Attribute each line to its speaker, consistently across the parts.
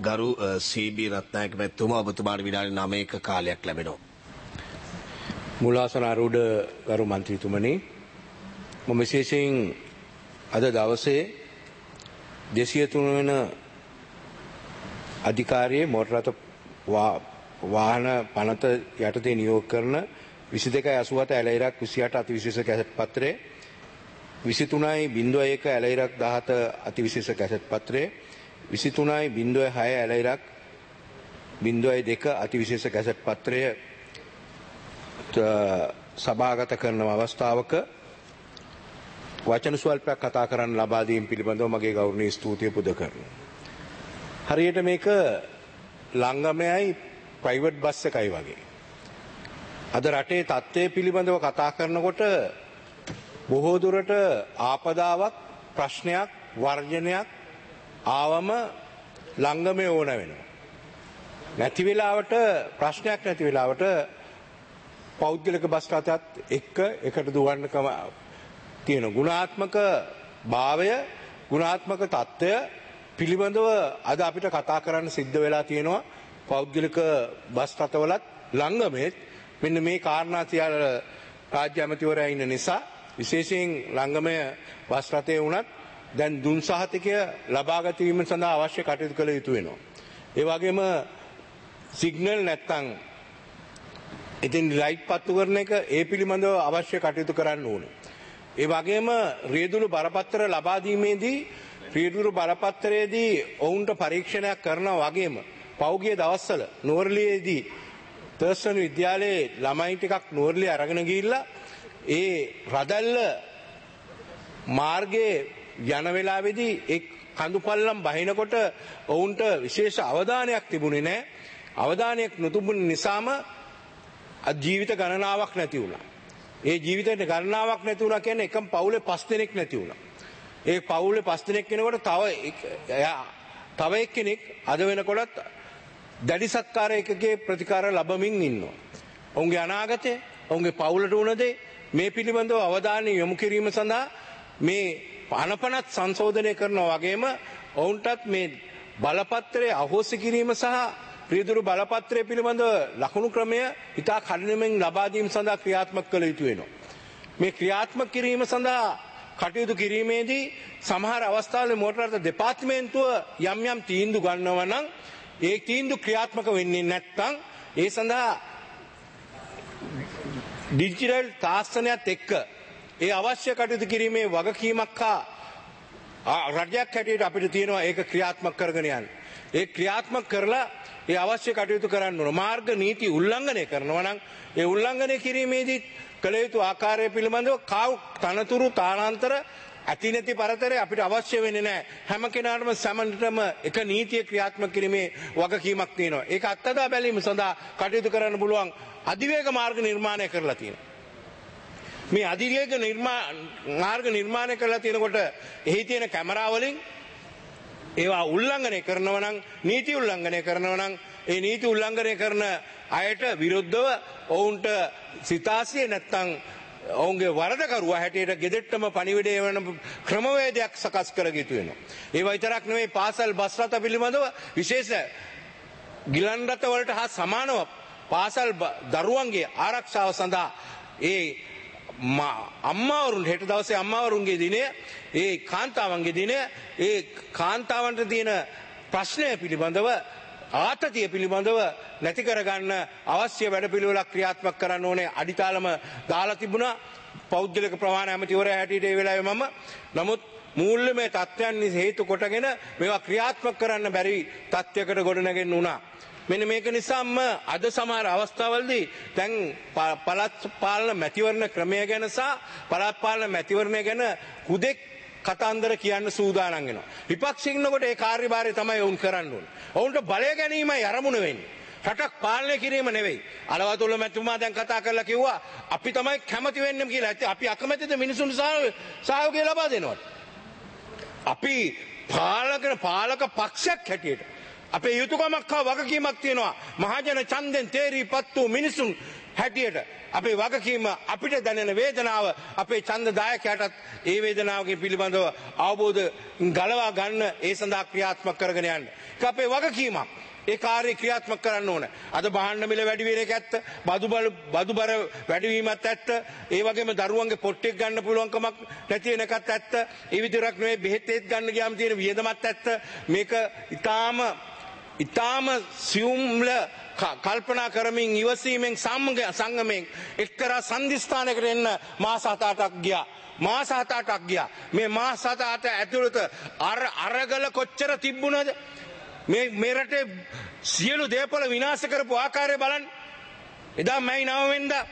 Speaker 1: ගරු සීබී රත්නායක මැතිතුමා ඔබතුමාට විනාඩි 9ක කාලයක් ලැබෙනවා.
Speaker 2: මුලාසන ආරූඪ ගරු මන්ත්‍රීතුමනි, මම විශේෂයෙන් අද දවසේ 203 වෙනි අධිකාරියේ මෝටර රථ වාහන පනත යටතේ නියෝග කරන 2287 ඇලයිරක් 28 අතිවිශේෂ කැසට් පත්‍රය, 23.01 ඇලයිරක් 17 අතිවිශේෂ කැසට් පත්‍රය, 23.06 ඇලයිරක් 02 අතිවිශේෂ කැසට් පත්‍රය සභාගත කරන අවස්ථාවක වචන ස්වල්පයක් කතා කරන්න ලබා දීම පිළිබඳව මගේ ගෞරවනීය ස්තුතිය පුද කරනවා. හරියට මේක ලංගමයයි ප්‍රයිවට් බස් එකයි වගේ. අද රටේ තත්ත්වය පිළිබඳව කතා කරනකොට බොහෝ දුරට ආපදාවක්, ප්‍රශ්නයක්, වර්ජනයක් ආවම ලංගමේ ඕන වෙනවා. නැති වෙලාවට ප්‍රශ්නයක් නැති වෙලාවට පෞද්ගලික බස් රථයත් එකට දුවන්නකම තියෙන ගුණාත්මක භාවය, ගුණාත්මක තත්ත්වය පිළිබඳව අද අපිට කතා කරන්න සිද්ධ වෙලා තියෙනවා. පෞද්ගලික බස් රථවලත් ලංගමේත් මෙන්න මේ කාරණා තියලා රාජ්‍ය ඇමතිවරයා ඉන්න නිසා විශේෂයෙන් ලංගමය බස් රථයේ වුණත් දැන් දුන් සහතිකය ලබාගත වීම සඳහා අවශ්‍ය කටයුතු කළ යුතු වෙනවා. ඒ වගේම සිග්නල් නැත්තම් ඉතින් ලයිට් පත්තු කරන එක ඒ පිළිබඳව අවශ්‍ය කටයුතු කරන්න ඕනේ. ඒ වගේම රියදුරු බරපත්‍ර ලබා දීමේදී රියදුරු බරපත්‍රයේදී ඔවුන්ට පරීක්ෂණයක් කරනවා වගේම පෞගිය දවස්වල නුවරඑළියේදී තර්ස්ටන් විද්‍යාලයේ ළමයි ටිකක් නුවරඑළිය අරගෙන ගිහිල්ලා ඒ රදල්ල මාර්ගයේ යන වෙලාවේදී එක් කඳුපල්ලම් බහිනකොට ඔවුන්ට විශේෂ අවධානයක් තිබුණේ නැහැ. අවධානයක් නොතිබුණ නිසාම ජීවිත ගණනාවක් නැති වුණා. ඒ ජීවිතේ ගණනාවක් නැති වුණා කියන්නේ එකම පවුලේ 5 දෙනෙක් නැති වුණා. ඒ පවුලේ 5 දෙනෙක් කෙනෙකුට තව එක්කෙනෙක් අද වෙනකොටත් දැඩි සත්කාර එකකේ ප්‍රතිකාර ලැබමින් ඉන්නවා. ඔවුන්ගේ අනාගතය, ඔවුන්ගේ පවුලට වුණ දේ මේ පිළිබඳව අවධානය යොමු කිරීම සඳහා මේ අනපනත් සංශෝධනය කරනවා වගේම ඔවුන්ටත් මේ බලපත්‍රය අහෝසි කිරීම සහ රියදුරු බලපත්‍රය පිළිබඳව ලකුණු ක්‍රමය ඉතා කඩිනමින් ලබා දීම සඳහා ක්‍රියාත්මක කළ යුතු වෙනවා. මේ ක්‍රියාත්මක කිරීම සඳහා කටයුතු කිරීමේදී සමහර අවස්ථාවල මෝටර රථ දෙපාර්තමේන්තුව යම් තීන්දුව ගන්නවා නම් ඒ තීන්දුව ක්‍රියාත්මක වෙන්නේ නැත්නම් ඒ සඳහා ඩිජිටල් තාක්ෂණයත් එක්ක ඒ අවශ්‍ය කටයුතු කිරීමේ වගකීමක් හා රජයක් හැටියට අපිට තියෙනවා ඒක ක්‍රියාත්මක කරගෙන යන්න. ඒ ක්‍රියාත්මක කරලා ඒ අවශ්‍ය කටයුතු කරන්න ඕන. මාර්ග නීති උල්ලංඝනය කරනවා නම් ඒ උල්ලංඝනය කිරීමේදී කළ යුතු ආකාරය පිළිබඳව තනතුරු තානාන්තර ඇති නැති පරතරය අපිට අවශ්‍ය වෙන්නේ නැහැ. හැම කෙනාටම සමන්ටම එක නීතිය ක්‍රියාත්මක කිරීමේ වගකීමක් තියෙනවා. ඒක අත්දැක බැලීම සඳහා කටයුතු කරන්න පුළුවන් අධිවේග මාර්ග නිර්මාණය කරලා තියෙනවා. මේ අධිවේග මාර්ග නිර්මාණය කරලා තියෙනකොට එහි තියෙන කැමරා වලින් ඒවා උල්ලංඝනය කරනවා නම්, නීති උල්ලංඝනය කරනවා නම් ඒ නීති උල්ලංඝනය කරන අයට විරුද්ධව ඔවුන්ට සිතාසිය නැත්තම් ඔවුන්ගේ වරදකරුවා හැටියට ගෙදෙට්ටම පණිවිඩය වෙන ක්‍රමවේදයක් සකස් කර යුතු වෙනවා. ඒ විතරක් නෙවෙයි පාසල් බස් රථ පිළිබඳව විශේෂ ගිලන් රථ වලට හා සමානව පාසල් දරුවන්ගේ ආරක්ෂාව සඳහා ඒ අම්මාවරුන් හෙට දවසේ අම්මාවරුන්ගේ දිනය, ඒ කාන්තාවන්ගේ දිනය, ඒ කාන්තාවන්ට තියෙන ප්‍රශ්නය පිළිබඳව, ආතතිය පිළිබඳව නැති කරගන්න අවශ්‍ය වැඩපිළිවෙලක් ක්‍රියාත්මක කරන්න ඕනේ. අඩිතාලම දාලා තිබුණා පෞද්ගලික ප්‍රවාහන ඇමතිවරයා හැටියට ඒ වෙලාවේ මම. නමුත් මූල්‍යමය තත්ත්වයන් හේතු කොටගෙන මේවා ක්‍රියාත්මක කරන්න බැරි තත්ත්වයකට ගොඩනගෙන්න වුණා. මෙන්න මේක නිසාම අද සමහර අවස්ථාවලදී දැන් පළාත් පාලන මැතිවරණ ක්‍රමය ගැන සහ පළාත් පාලන මැතිවරණය ගැන හුදෙක් කතන්දර කියන්න සූදානම් වෙනවා. විපක්ෂ ඉන්නකොට ඒ කාර්යභාරය තමයි වුන් කරන්න ඕනේ. ඔවුන්ට බලය ගැනීමයි අරමුණ වෙන්නේ. රටක් පාලනය කිරීම නෙවෙයි. අලවතුල්ල මැතිතුමා දැන් කතා කරලා කිව්වා අපි තමයි කැමති වෙන්නේ කියලා. අපි අකමැතිද මිනිසුන්ට සහයෝගය ලබා දෙනවට. අපි පාලක පක්ෂයක් හැටියට අපේ යුතුයකමක් හා වගකීමක් තියෙනවා. මහජන ඡන්දෙන් තේරීපත් වූ මිනිසුන් හැටියට අපේ වගකීම අපිට දැනෙන වේදනාව අපේ ඡන්දදායකයාටත් ඒ වේදනාවකින් පිළිබඳව අවබෝධ ගලවා ගන්න ඒ සඳහා ක්‍රියාත්මක කරගෙන යන්න. ඒක අපේ වගකීමක්. ඒ කාර්ය ක්‍රියාත්මක කරන්න ඕන. අද භාණ්ඩ මිල වැඩි වෙන එක ඇත්ත, බදු බර වැඩිවීමත් ඇත්ත, ඒ වගේම දරුවන්ගේ පොට්ටෙක් ගන්න පුළුවන්කමක් නැති වෙන එකත් ඇත්ත. ඒ විතරක් නෙවෙයි බෙහෙත් ගන්න ගියාම තියෙන වියදමත් ඇත්ත. මේක ඊටාම සියුම්ල කල්පනා කරමින් ඉවසීමෙන් සංගමෙන් එක්තරා සන්දිස්ථානයකට එන්න මාස 7-8ක් ගියා. මාස 7-8ක් ගියා. මේ මාස 7-8 ඇතුළත අරගල කොච්චර තිබුණද? මේ රටේ සියලු දේපල විනාශ කරපු ආකාරය බලන්න. එදා මැයි 9 වෙනිදා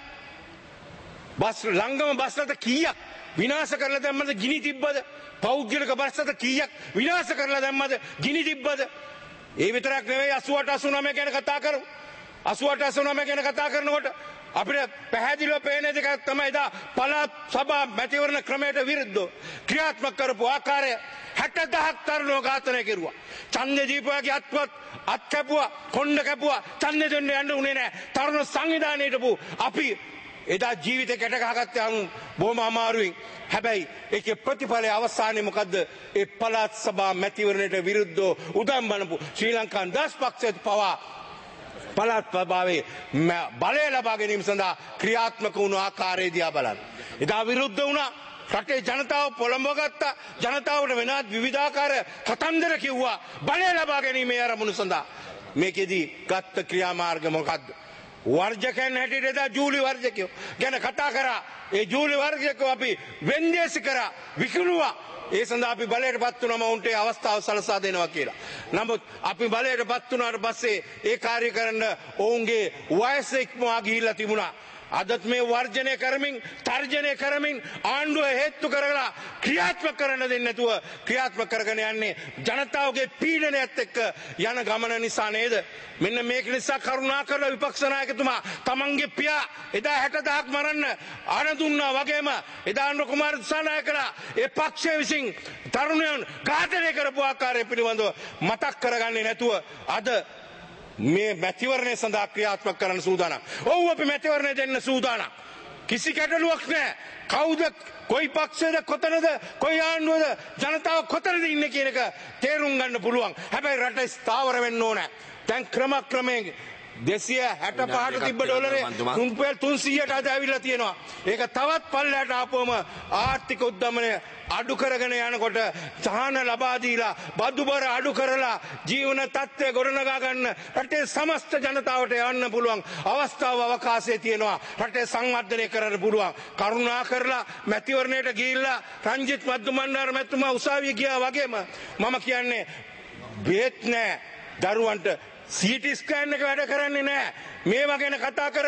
Speaker 2: ලංගම බස් රථ කීයක් විනාශ කරලා දැම්මද? ගිනි තිබ්බද? පෞද්ගලික බස් රථ කීයක් විනාශ කරලා දැම්මද? ගිනි තිබ්බද? ඒ විතරක් නෙවෙයි 88 89 ගැන කතා කරමු. 88 89 ගැන කතා කරනකොට අපිට පැහැදිලිව පේන දෙයක් තමයි එදා පළාත් සභා මැතිවරණ ක්‍රමයට විරුද්ධව ක්‍රියාත්මක කරපු ආකාරය. 60000ක් තරුණෝ ඝාතනය කෙරුවා. ඡන්දේ දීපුවාගේ අත් කැපුවා, කොණ්ඩ කැපුවා. ඡන්දේ දෙන්න යන්න උනේ නැහැ. තරුණ සංවිධානයේට අපි එදා ජීවිතේ කැට ගහගත්තාම බොහොම අමාරුවෙන්. හැබැයි ඒකේ ප්‍රතිඵලය අවසානයේ මොකද්ද? ඒ පළාත් සභා මැතිවරණයට විරුද්ධව උදම් බනපු ශ්‍රී ලංකා දස් පක්ෂයට පවා පළාත් සභාවේ බලය ලබා ගැනීම සඳහා ක්‍රියාත්මක වුණු ආකාරය දිහා බලන්න. එදා විරුද්ධ වුණා. රටේ ජනතාව පොළඹවගත්තා. ජනතාවට වෙනත් විවිධාකාර කතන්දර කිව්වා බලය ලබා ගැනීමේ අරමුණු සඳහා. මේකෙදි ගත්ත ක්‍රියාමාර්ග මොකද්ද? වර්ජකයන් හැටියට එදා ජූලි වර්ජකයෝ ගැන කතා කරා. ඒ ජූලි වර්ජකයෝ අපි වෙන්දේසි කරා, විකුණුවා. ඒ සඳහා අපි බලයටපත් වුණාම උන්ට අවස්ථාව සලසා දෙනවා කියලා. නමුත් අපි බලයටපත් වුණාට පස්සේ ඒ කාර්ය කරන්න ඔවුන්ගේ වයස ඉක්මවා ගිහිල්ලා තිබුණා. අදත් මේ වර්ජනය කරමින් තර්ජනය කරමින් ආණ්ඩුව හේතු කරලා ක්‍රියාත්මක කරන්න දෙන්නේ නැතුව ක්‍රියාත්මක කරගෙන යන්නේ ජනතාවගේ පීඩනයත් එක්ක යන ගමන නිසා නේද? මෙන්න මේක නිසා කරුණාකරලා විපක්ෂ නායකතුමා තමන්ගේ පියා එදා 60000ක් මරන්න ආන දුන්නා වගේම එදා අනුර කුමාර දිසානායකලා ඒ පක්ෂය විසින් තරුණයන් ඝාතනය කරපු ආකාරය පිළිබඳව මතක් කරගන්නේ නැතුව අද මේ මැතිවරණය සඳහා ක්‍රියාත්මක කරන්න සූදානම්. ඔව් අපි මැතිවරණය දෙන්න සූදානම්. කිසි ගැටලුවක් නැහැ. කවුද, කොයි පක්ෂයද, කොතනද, කොයි ආණ්ඩුවද, ජනතාව කොතනද ඉන්නේ කියන එක තේරුම් ගන්න පුළුවන්. හැබැයි රට ස්ථාවර වෙන්න ඕනේ. දැන් ක්‍රමක්‍රමයෙන් 265ට තිබ්බ ඩොලරේ රුපියල් 300ට අද ඇවිල්ලා තියෙනවා. ඒක තවත් පල්ලයට ආපුවම ආර්ථික උද්දමනය අඩු කරගෙන යනකොට සහන ලබා දීලා බදු බර අඩු කරලා ජීවන තත්ත්වය ගොඩනගා ගන්න රටේ සමස්ත ජනතාවට යන්න පුළුවන් අවස්ථාව අවකාශය තියෙනවා. රටේ සංවර්ධනය කරන්න පුළුවන්. කරුණා කරලා මැතිවරණයට ගිහිල්ලා රංජිත් මද්දුමණ්ඩාර මැතිතුමා උසාවිය ගියා වගේම මම කියන්නේ බේත් නැහැ දරුවන්ට CT ස්කෑන් එක වැඩ කරන්නේ නැහැ. මේවා ගැන කතා කර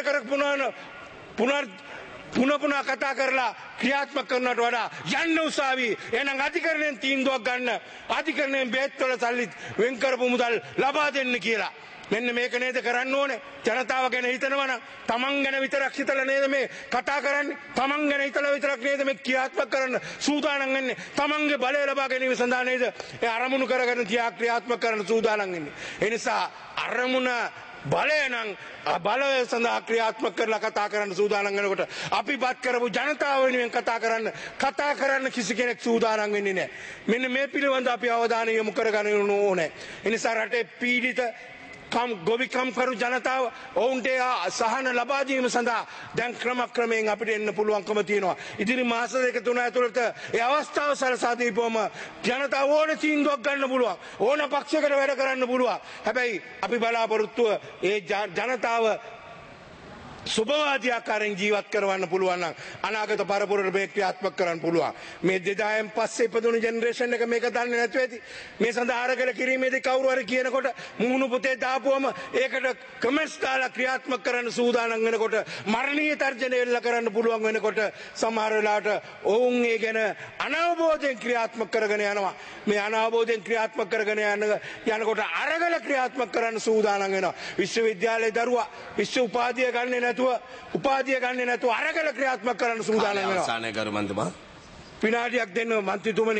Speaker 2: පුනः කතා කරලා ක්‍රියාත්මක කරනවට වඩා යන්න උසාවි. එහෙනම් අධිකරණයෙන් තීන්දුවක් ගන්න. අධිකරණයෙන් බේත් වල සල්ලි වෙන් කරපු මුදල් ලබා දෙන්න කියලා. මෙන්න මේක නේද කරන්න ඕනේ. ජනතාව ගැන හිතනවනම් තමන් ගැන විතරක් හිතලා නේද මේ කතා කරන්නේ? තමන් ගැන හිතලා විතරක් නේද මේ ක්‍රියාත්මක කරන්න සූදානම් වෙන්නේ? තමන්ගේ බලය ලබා ගැනීම සඳහා නේද ඒ අරමුණු කරගෙන ක්‍රියාත්මක කරන්න සූදානම් වෙන්නේ? ඒ නිසා අරමුණ බලය නම් බලය සඳහා ක්‍රියාත්මක කරලා කතා කරන්න සූදානම් වෙනකොට අපි පත් කරපු ජනතාව වෙනුවෙන් කතා කරන්න කිසි කෙනෙක් සූදානම් වෙන්නේ නැහැ. මෙන්න මේ පිළිබඳ අපි අවධානය යොමු කරගන්න ඕනේ. ඒ නිසා රටේ පීඩිත ගොවිකම් කරු ජනතාව ඔවුන්ට සහන ලබා දීම සඳහා දැන් ක්‍රමක්‍රමයෙන් අපිට එන්න පුළුවන්කම තියෙනවා. ඉදිරි මාස දෙක තුන ඇතුළත ඒ අවස්ථාව සලසා දීපුවම ජනතාව ඕන තීන්දුවක් ගන්න පුළුවන්. ඕන පක්ෂයකට වැඩ කරන්න පුළුවන්. හැබැයි අපි බලාපොරොත්තුව ඒ ජනතාව සුභවාදී ආකාරයෙන් ජීවත් කරවන්න පුළුවන් නම් අනාගත පරපුරට මේ ක්‍රියාත්මක කරන්න පුළුවන්. මේ 2000න් පස්සේ ඉපදුණු ජෙනරේෂන් එක මේක දන්නේ නැතුව ඇති. මේ සඳහා අරගල කිරීමේදී කවුරු හරි කියනකොට මුහුණු පුතේ දාපුවම ඒකට කමෙන්ට්ස් දාලා ක්‍රියාත්මක කරන්න සූදානම් වෙනකොට මරණීය තර්ජන එල්ල කරන්න පුළුවන් වෙනකොට සමහර වෙලාවට ඔවුන් ඒ ගැන අනවබෝධයෙන් ක්‍රියාත්මක කරගෙන යනවා. මේ අනවබෝධයෙන් ක්‍රියාත්මක කරගෙන යනකොට අරගල ක්‍රියාත්මක කරන්න සූදානම් වෙනවා. විශ්වවිද්‍යාලයේ දරුවා විශ්ව උපාධිය ගන්නේ උපාධිය ගන්නේ නැතුව අරගල ක්‍රියාත්මක කරන්න සූදානම් වෙනවා.
Speaker 1: අවසානයේ කරු මන්තුමා
Speaker 2: විනාඩියක් දෙන්න මන්ත්‍රීතුමනි.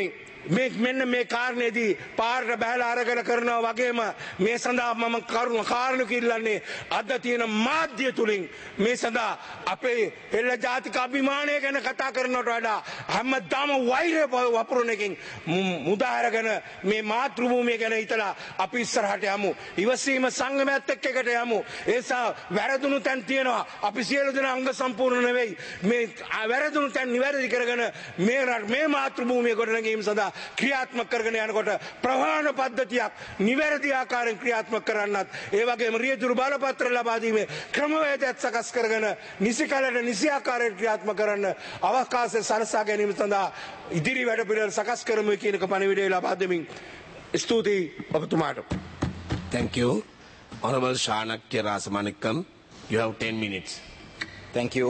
Speaker 3: මෙන්න මේ කාරණේදී පාරට බහැලා අරගෙන කරනවා වගේම මේ සඳහා මම කාරණු කිල්ලන්නේ අද තියෙන මාධ්‍ය තුලින් මේ සඳහා අපේ එල්ල ජාතික අභිමානය ගැන කතා කරනවට වඩා හැමදාම වෛරය වපුරන එකකින් මුදා අරගෙන මේ මාතෘ භූමිය ගැන හිතලා අපි ඉස්සරහට යමු. ඉවසීම සංගමයත් එක්ක එකට යමු. ඒසා වැරදුණු තැන් තියෙනවා. අපි සියලු දෙනා අංග සම්පූර්ණ නෙවෙයි. මේ වැරදුණු තැන් නිවැරදි කරගෙන මේ මාතෘ භූමිය ගොඩනැගීම සඳහා ක්‍රියාත්මක කරගෙන යනකොට ප්‍රවාහන පද්ධතියක් නිවැරදි ආකාරයෙන් ක්‍රියාත්මක කරන්නත් ඒ වගේම රියදුරු බලපත්‍ර ලබා දීමේ ක්‍රමවේදයක් සකස් කරගෙන නිසි කලට නිසි ආකාරයෙන් ක්‍රියාත්මක කරන්න අවකාශය සලසා ගැනීම සඳහා ඉදිරි වැඩ පිළිවෙල සකස් කරමු කියන එක පණිවිඩය ලබා දෙමින් ස්තුතියි ඔබතුමාට.
Speaker 1: Thank you. Honorable Shanakya Rasamanikam, you have 10 minutes.
Speaker 4: Thank you.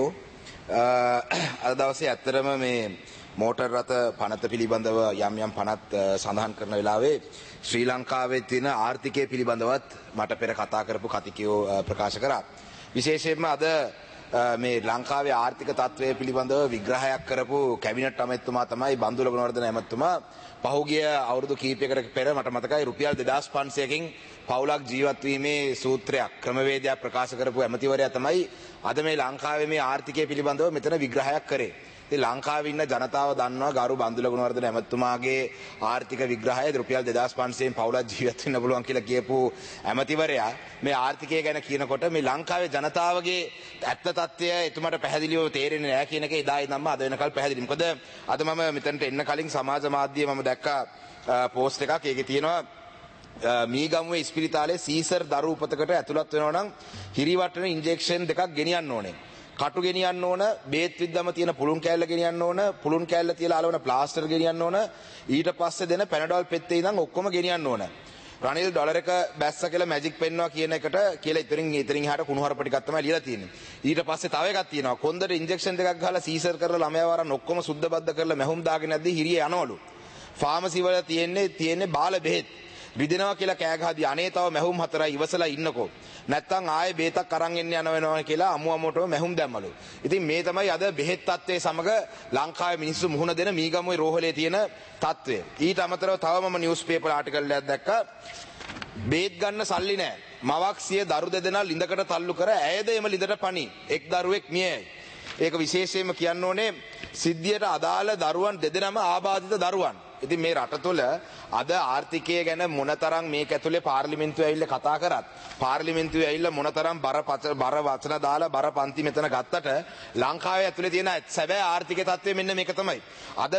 Speaker 4: අද දවසේ ඇත්තටම මේ මෝටර් රථ පනත පිළිබඳව යම් යම් පනත් සඳහන් කරන වෙලාවේ ශ්‍රී ලංකාවේ තියෙන ආර්ථිකය පිළිබඳවත් මට පෙර කතා කරපු කතිකයෝ ප්‍රකාශ කරා. විශේෂයෙන්ම අද මේ ලංකාවේ ආර්ථික තත්ත්වය පිළිබඳව විග්‍රහයක් කරපු කැබිනට් අමාත්‍යතුමා තමයි බන්දුල ගුණවර්ධන ඇමතුමා. පහුගිය අවුරුදු කිහිපයකට පෙර මට මතකයි රුපියල් 2500කින් පවුලක් ජීවත් වීමේ සූත්‍රයක් ක්‍රමවේදයක් ප්‍රකාශ කරපු ඇමතිවරයා තමයි අද මේ ලංකාවේ මේ ආර්ථිකය පිළිබඳව මෙතන විග්‍රහයක් කරේ. ඉතින් ලංකාවේ ඉන්න ජනතාව දන්නවා ගරු බන්දුල ගුණවර්ධන ඇමතුමාගේ ආර්ථික විග්‍රහය රුපියල් 2500න් පවුලක් ජීවත් වෙන්න පුළුවන් කියලා කියපු ඇමතිවරයා මේ ආර්ථිකය ගැන කියනකොට මේ ලංකාවේ ජනතාවගේ ඇත්ත තත්ත්වය එතුමාට පැහැදිලිව තේරෙන්නේ නැහැ කියන එක එදා ඉඳන්ම අද වෙනකල් පැහැදිලි. මොකද අද මම මෙතනට එන්න කලින් සමාජ මාධ්‍යයේ මම දැක්කා පෝස්ට් එකක්. ඒකේ තියෙනවා මීගමුවේ ඉස්පිරිතාලේ සීසර් දරු උපතකට ඇතුළත් වෙනවා නම් හිරිවටන ඉන්ජෙක්ෂන් දෙකක් ගෙනියන්න ඕනේ. කටු ගෙනියන්න ඕන, බේත් විද්දම තියෙන පුළුන් කෑල්ල ගෙනියන්න ඕන, පුළුන් කෑල්ල තියලා අලවන ප්ලාස්ටර් ගෙනියන්න ඕන, ඊට පස්සේ දෙන පැනඩෝල් පෙත්තේ ඉඳන් ඔක්කොම ගෙනියන්න ඕන. රනිල් ඩොලර් එක බැස්ස කියලා මැජික් පෙන්නවා කියන එකට කියලා ඉතින් එහාට කුණුහරුප ටිකක් තමයි ලියලා තියෙන්නේ. ඊට පස්සේ තව එකක් තියෙනවා. කොන්දට ඉන්ජෙක්ෂන් දෙකක් ගහලා සීසර් කරලා ළමයා වරන් ඔක්කොම සුද්ධ බද්ද කරලා මැහුම් දාගෙන නැද්දී හිරිය යනවලු. ෆාමසි වල තියෙන්නේ බාල බෙහෙත්. විදිනවා කියලා කෑ ගහදී අනේ තව මැහුම් 4යි ඉවසලා ඉන්නකෝ. නැත්තම් ආයේ බේතක් අරන් එන්න යන වෙනවා කියලා අමුමටම මැහුම් දැම්මලු. ඉතින් මේ තමයි අද බෙහෙත් තත්ත්වයේ සමග ලංකාවේ මිනිස්සු මුහුණ දෙන මීගමුවේ රෝහලේ තියෙන තත්ත්වය. ඊට අමතරව තව මම නිවුස් පේපර් ආටිකල් එකක් දැක්කා. බේත් ගන්න සල්ලි නැහැ. මවක් සිය දරු දෙදෙනා ලිඳකට තල්ලු කර ඇයද එම ලිඳට පණි. එක් දරුවෙක් මියයි. ඒක විශේෂයෙන්ම කියන්න ඕනේ සිද්ධියට අදාළ දරුවන් දෙදෙනාම ආබාධිත දරුවන්. ඉතින් මේ රට තුළ අද ආර්ථිකය ගැන මොනතරම් මේක ඇතුලේ පාර්ලිමේන්තුවේ ඇවිල්ලා කතා කරත් පාර්ලිමේන්තුවේ ඇවිල්ලා මොනතරම් බර වචන දාලා බර පන්ති මෙතන ගත්තට ලංකාවේ ඇතුලේ තියෙන සැබෑ ආර්ථික තත්ත්වය මෙන්න මේක තමයි. අද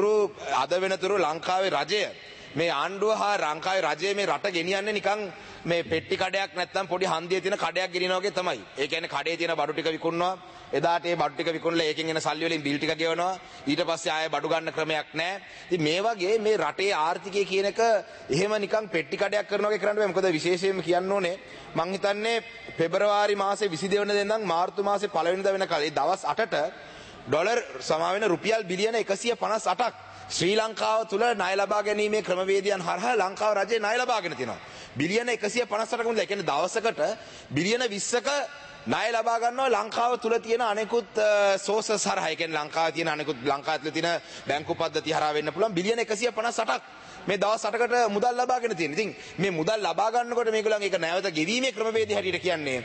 Speaker 4: වෙනතුරු ලංකාවේ රජය මේ ආණ්ඩුව හා ලංකාවේ රජය මේ රට ගෙනියන්නේ නිකන් මේ පෙට්ටි කඩයක් නැත්නම් පොඩි හන්දියේ තියෙන කඩයක් ගෙනියනවා වගේ තමයි. ඒ කියන්නේ කඩේ තියෙන බඩු ටික විකුණනවා. එදාට ඒ බඩු ටික විකුණලා ඒකෙන් එන සල්ලි වලින් බිල් ටික ගෙවනවා. ඊට පස්සේ ආයෙ බඩු ගන්න ක්‍රමයක් නැහැ. ඉතින් මේ වගේ මේ රටේ ආර්ථිකය කියන එක එහෙම නිකන් පෙට්ටි කඩයක් කරනවා වගේ කරන්න බෑ. මොකද විශේෂයෙන්ම කියන්න ඕනේ මං හිතන්නේ පෙබරවාරි මාසේ 22 වෙනිදා ඉඳන් මාර්තු මාසේ 1 වෙනිදා වෙනකල් ඒ දවස් 8ට ඩොලර් සමාවෙන රුපියල් බිලියන 158ක් ශ්‍රී ලංකාව තුළ ණය ලබා ගැනීමේ ක්‍රමවේදයන් හරහා ලංකාව රජය ණය ලබාගෙන තියෙනවා. බිලියන 158ක මුල. ඒ කියන්නේ දවසකට බිලියන 20ක ණය ලබා ගන්නවා ලංකාව තුළ තියෙන අනෙකුත් සෝසස් හරහා. ඒ කියන්නේ ලංකාවේ තියෙන අනෙකුත් ලංකාවේ තියෙන බැංකු පද්ධති හරහා වෙන්න පුළුවන් බිලියන 158ක් මේ දවස් 8කට මුදල් ලබාගෙන තියෙන. ඉතින් මේ මුදල් ලබා ගන්නකොට මේගොල්ලන් ඒක නැවත ගෙවීමේ ක්‍රමවේදය හැටියට කියන්නේ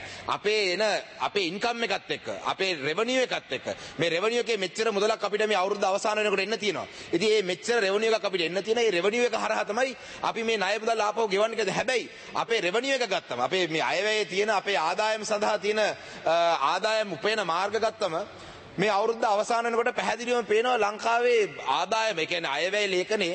Speaker 4: අපේ ඉන්කම් එකත් එක්ක අපේ රෙවෙනියු එකත් එක්ක මේ රෙවෙනියු එකේ මෙච්චර මුදලක් අපිට මේ අවුරුද්ද අවසාන වෙනකොට එන්න තියෙනවා. ඉතින් මේ මෙච්චර රෙවෙනියු එකක් අපිට එන්න තියෙන මේ රෙවෙනියු එක හරහා තමයි අපි මේ ණය මුදල් ආපහු ගෙවන්නේ කියලා. හැබැයි අපේ රෙවෙනියු එක ගත්තම අපේ මේ අයවැයේ තියෙන අපේ ආදායම සඳහා තියෙන ආදායම් උපයන මාර්ග ගත්තම මේ අවුරුද්ද අවසාන වෙනකොට පැහැදිලිවම පේනවා ලංකාවේ ආදායම ඒ කියන්නේ අයවැය ලේඛනයේ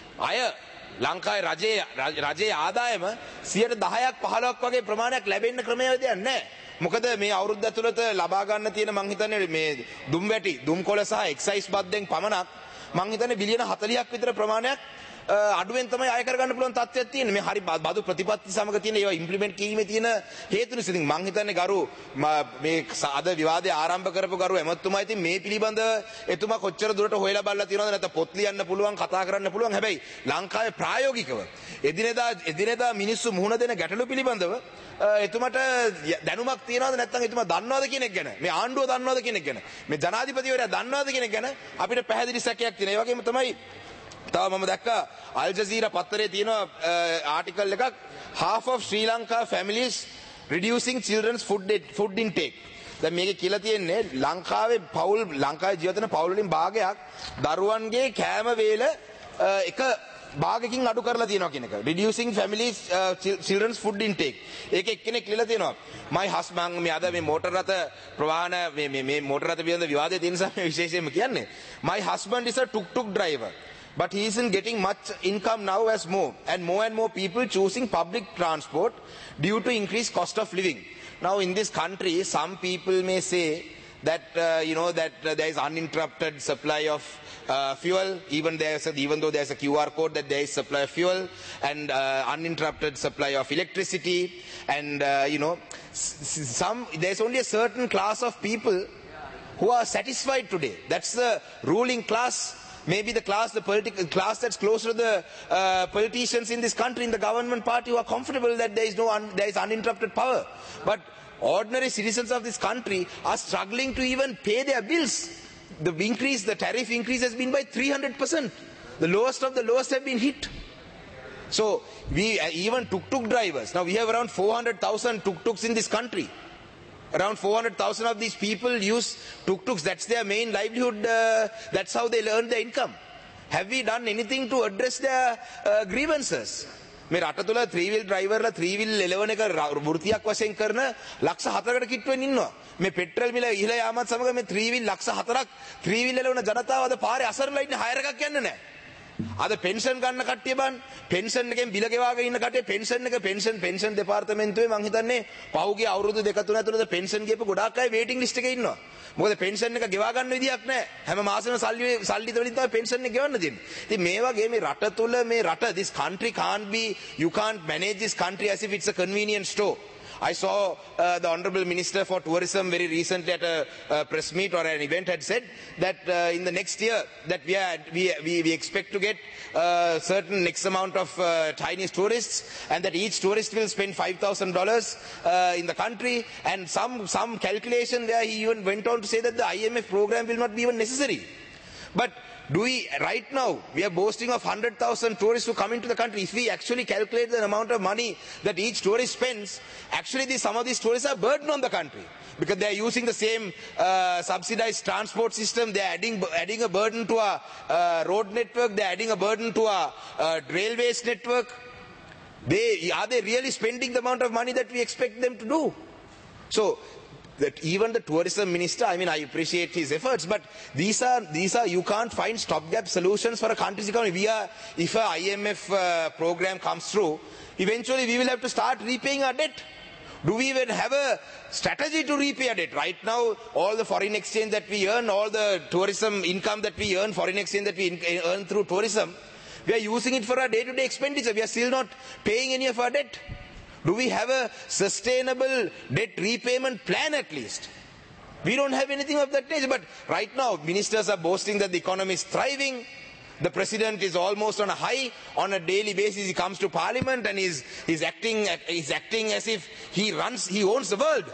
Speaker 4: ලංකාවේ රජයේ ආදායම 10%ක් 15ක් වගේ ප්‍රමාණයක් ලැබෙන්න ක්‍රමවේදයක් නැහැ. මොකද මේ අවුරුද්ද ඇතුළත ලබා ගන්න තියෙන මං හිතන්නේ මේ දුම්වැටි, දුම්කොළ සහ එක්සයිස් බද්දෙන් පමණක් මං හිතන්නේ බිලියන 40ක් විතර ප්‍රමාණයක් අඩුවෙන් තමයි අය කරගන්න පුළුවන් තත්ත්වයක් තියෙන්නේ. මේ හරි බදු ප්‍රතිපත්ති සමග තියෙන ඒවා ඉම්ප්ලිමන්ට් කිරීමේ තියෙන හේතු නිසා ඉතින් මං හිතන්නේ ගරු මේ අද විවාදය ආරම්භ කරපු ගරු එමතුමා ඉතින් මේ පිළිබඳ එතුමා කොච්චර දුරට හොයලා බලලා තියෙනවද නැත්නම් පොත් ලියන්න පුළුවන් කතා කරන්න පුළුවන්. හැබැයි ලංකාවේ ප්‍රායෝගිකව එදිනෙදා මිනිස්සු මුහුණ දෙන ගැටලු පිළිබඳව එතුමට දැනුමක් තියෙනවද නැත්නම් එතුමා දන්නවද කියන එක ගැන මේ ආණ්ඩුව දන්නවද කියන එක ගැන මේ ජනාධිපතිවරයා දන්නවද කියන එක ගැන අපිට පැහැදිලි සැකයක් තියෙනවා. ඒ වගේම තමයි තව මම දැක්කා අල් ජසීරා පත්තරේ තියෙන ආටිකල් එකක් half of Sri Lanka families reducing children's food intake. දැන් මේකේ කියලා තියෙන්නේ ලංකාවේ ලංකාවේ ජීවත් වෙන පවුල් වලින් භාගයක් දරුවන්ගේ කෑම වේල එක භාගකින් අඩු කරලා තියෙනවා කියන එක. Reducing families children's food intake. ඒක එක්කෙනෙක් ලියලා තියෙනවා. my husband මේ අද මේ මෝටර් රථ ප්‍රවාහන මේ මෝටර් රථ පිළිබඳ විවාදයේ තියෙන නිසා මේ විශේෂයෙන්ම කියන්නේ. My husband is a tuk-tuk driver. But he isn't getting much income now as more and more people choosing public transport due to increased cost of living. Now in this country, some people may say that there is uninterrupted supply of fuel, even though there's a QR code that there is supply of fuel and uninterrupted supply of electricity, and there's only a certain class of people who are satisfied today. That's the ruling class. Maybe the political class that's closer to the politicians in this country, in the government party, who are comfortable that there is uninterrupted power. But ordinary citizens of this country are struggling to even pay their bills. The tariff increase has been by 300%. The lowest of the lowest have been hit. So even tuk-tuk drivers, now we have around 400,000 tuk-tuks in this country. Around 400,000 of these people use tuk-tuks. That's their main livelihood. That's how they earn their income. Have we done anything to address their grievances? මේ රට තුල 3-wheel driverලා 3-wheel එලවන එක වෘත්තියක් වශයෙන් කරන ලක්ෂ 4කට කිට්ටුවෙන් ඉන්නවා. මේ petrol මිල ඉහළ යාමත් සමග මේ 3-wheel ලක්ෂ 4ක් 3-wheel එලවන ජනතාව අද පාරේ අසරණලා ඉන්නේ 6 එකක් යන්නේ නැහැ. අද පෙන්ෂන් ගන්න කට්ටිය බන් පෙන්ෂන් එකෙන් බිල ගෙවාගෙන ඉන්න කට්ටිය පෙන්ෂන් දෙපාර්තමේන්තුවේ මං හිතන්නේ පහුගිය අවුරුදු 2-3 ඇතුළත පෙන්ෂන් ගියපු ගොඩාක් අය වේටිං ලිස්ට් එකේ ඉන්නවා. මොකද පෙන්ෂන් එක ගෙවා ගන්න විදියක් නැහැ. හැම මාසෙම සල්ලි වලින් තමයි පෙන්ෂන් එක ගෙවන්න දෙන්නේ. ඉතින් මේ වගේ මේ රට තුල මේ රට this country can't be, you can't manage this country as if it's a convenience store. I saw the Honorable Minister for Tourism very recently at a press meet or an event had said that in the next year that we expect to get certain X amount of Chinese tourists, and that each tourist will spend $5,000 in the country, and some calculation where he even went on to say that the IMF program will not be even necessary. But right now, we are boasting of 100,000 tourists who come into the country. If we actually calculate the amount of money that each tourist spends, actually some of these tourists are burden on the country. Because they are using the same subsidized transport system, they are adding a burden to our road network, they are adding a burden to our railways network. Are they really spending the amount of money that we expect them to do? So, that even the tourism minister, I mean, I appreciate his efforts, but these are you can't find stopgap solutions for a country's economy. If a IMF program comes through, eventually we will have to start repaying our debt. Do we even have a strategy to repay our debt? Right now, all the foreign exchange that we earn, all the tourism income that we earn, foreign exchange that we earn through tourism, we are using it for our day-to-day expenditure. We are still not paying any of our debt. Do we have a sustainable debt repayment plan at least? We don't have anything of that nature. But right now, ministers are boasting that the economy is thriving. The president is almost on a high. On a daily basis, he comes to parliament and he's acting as if he owns the world,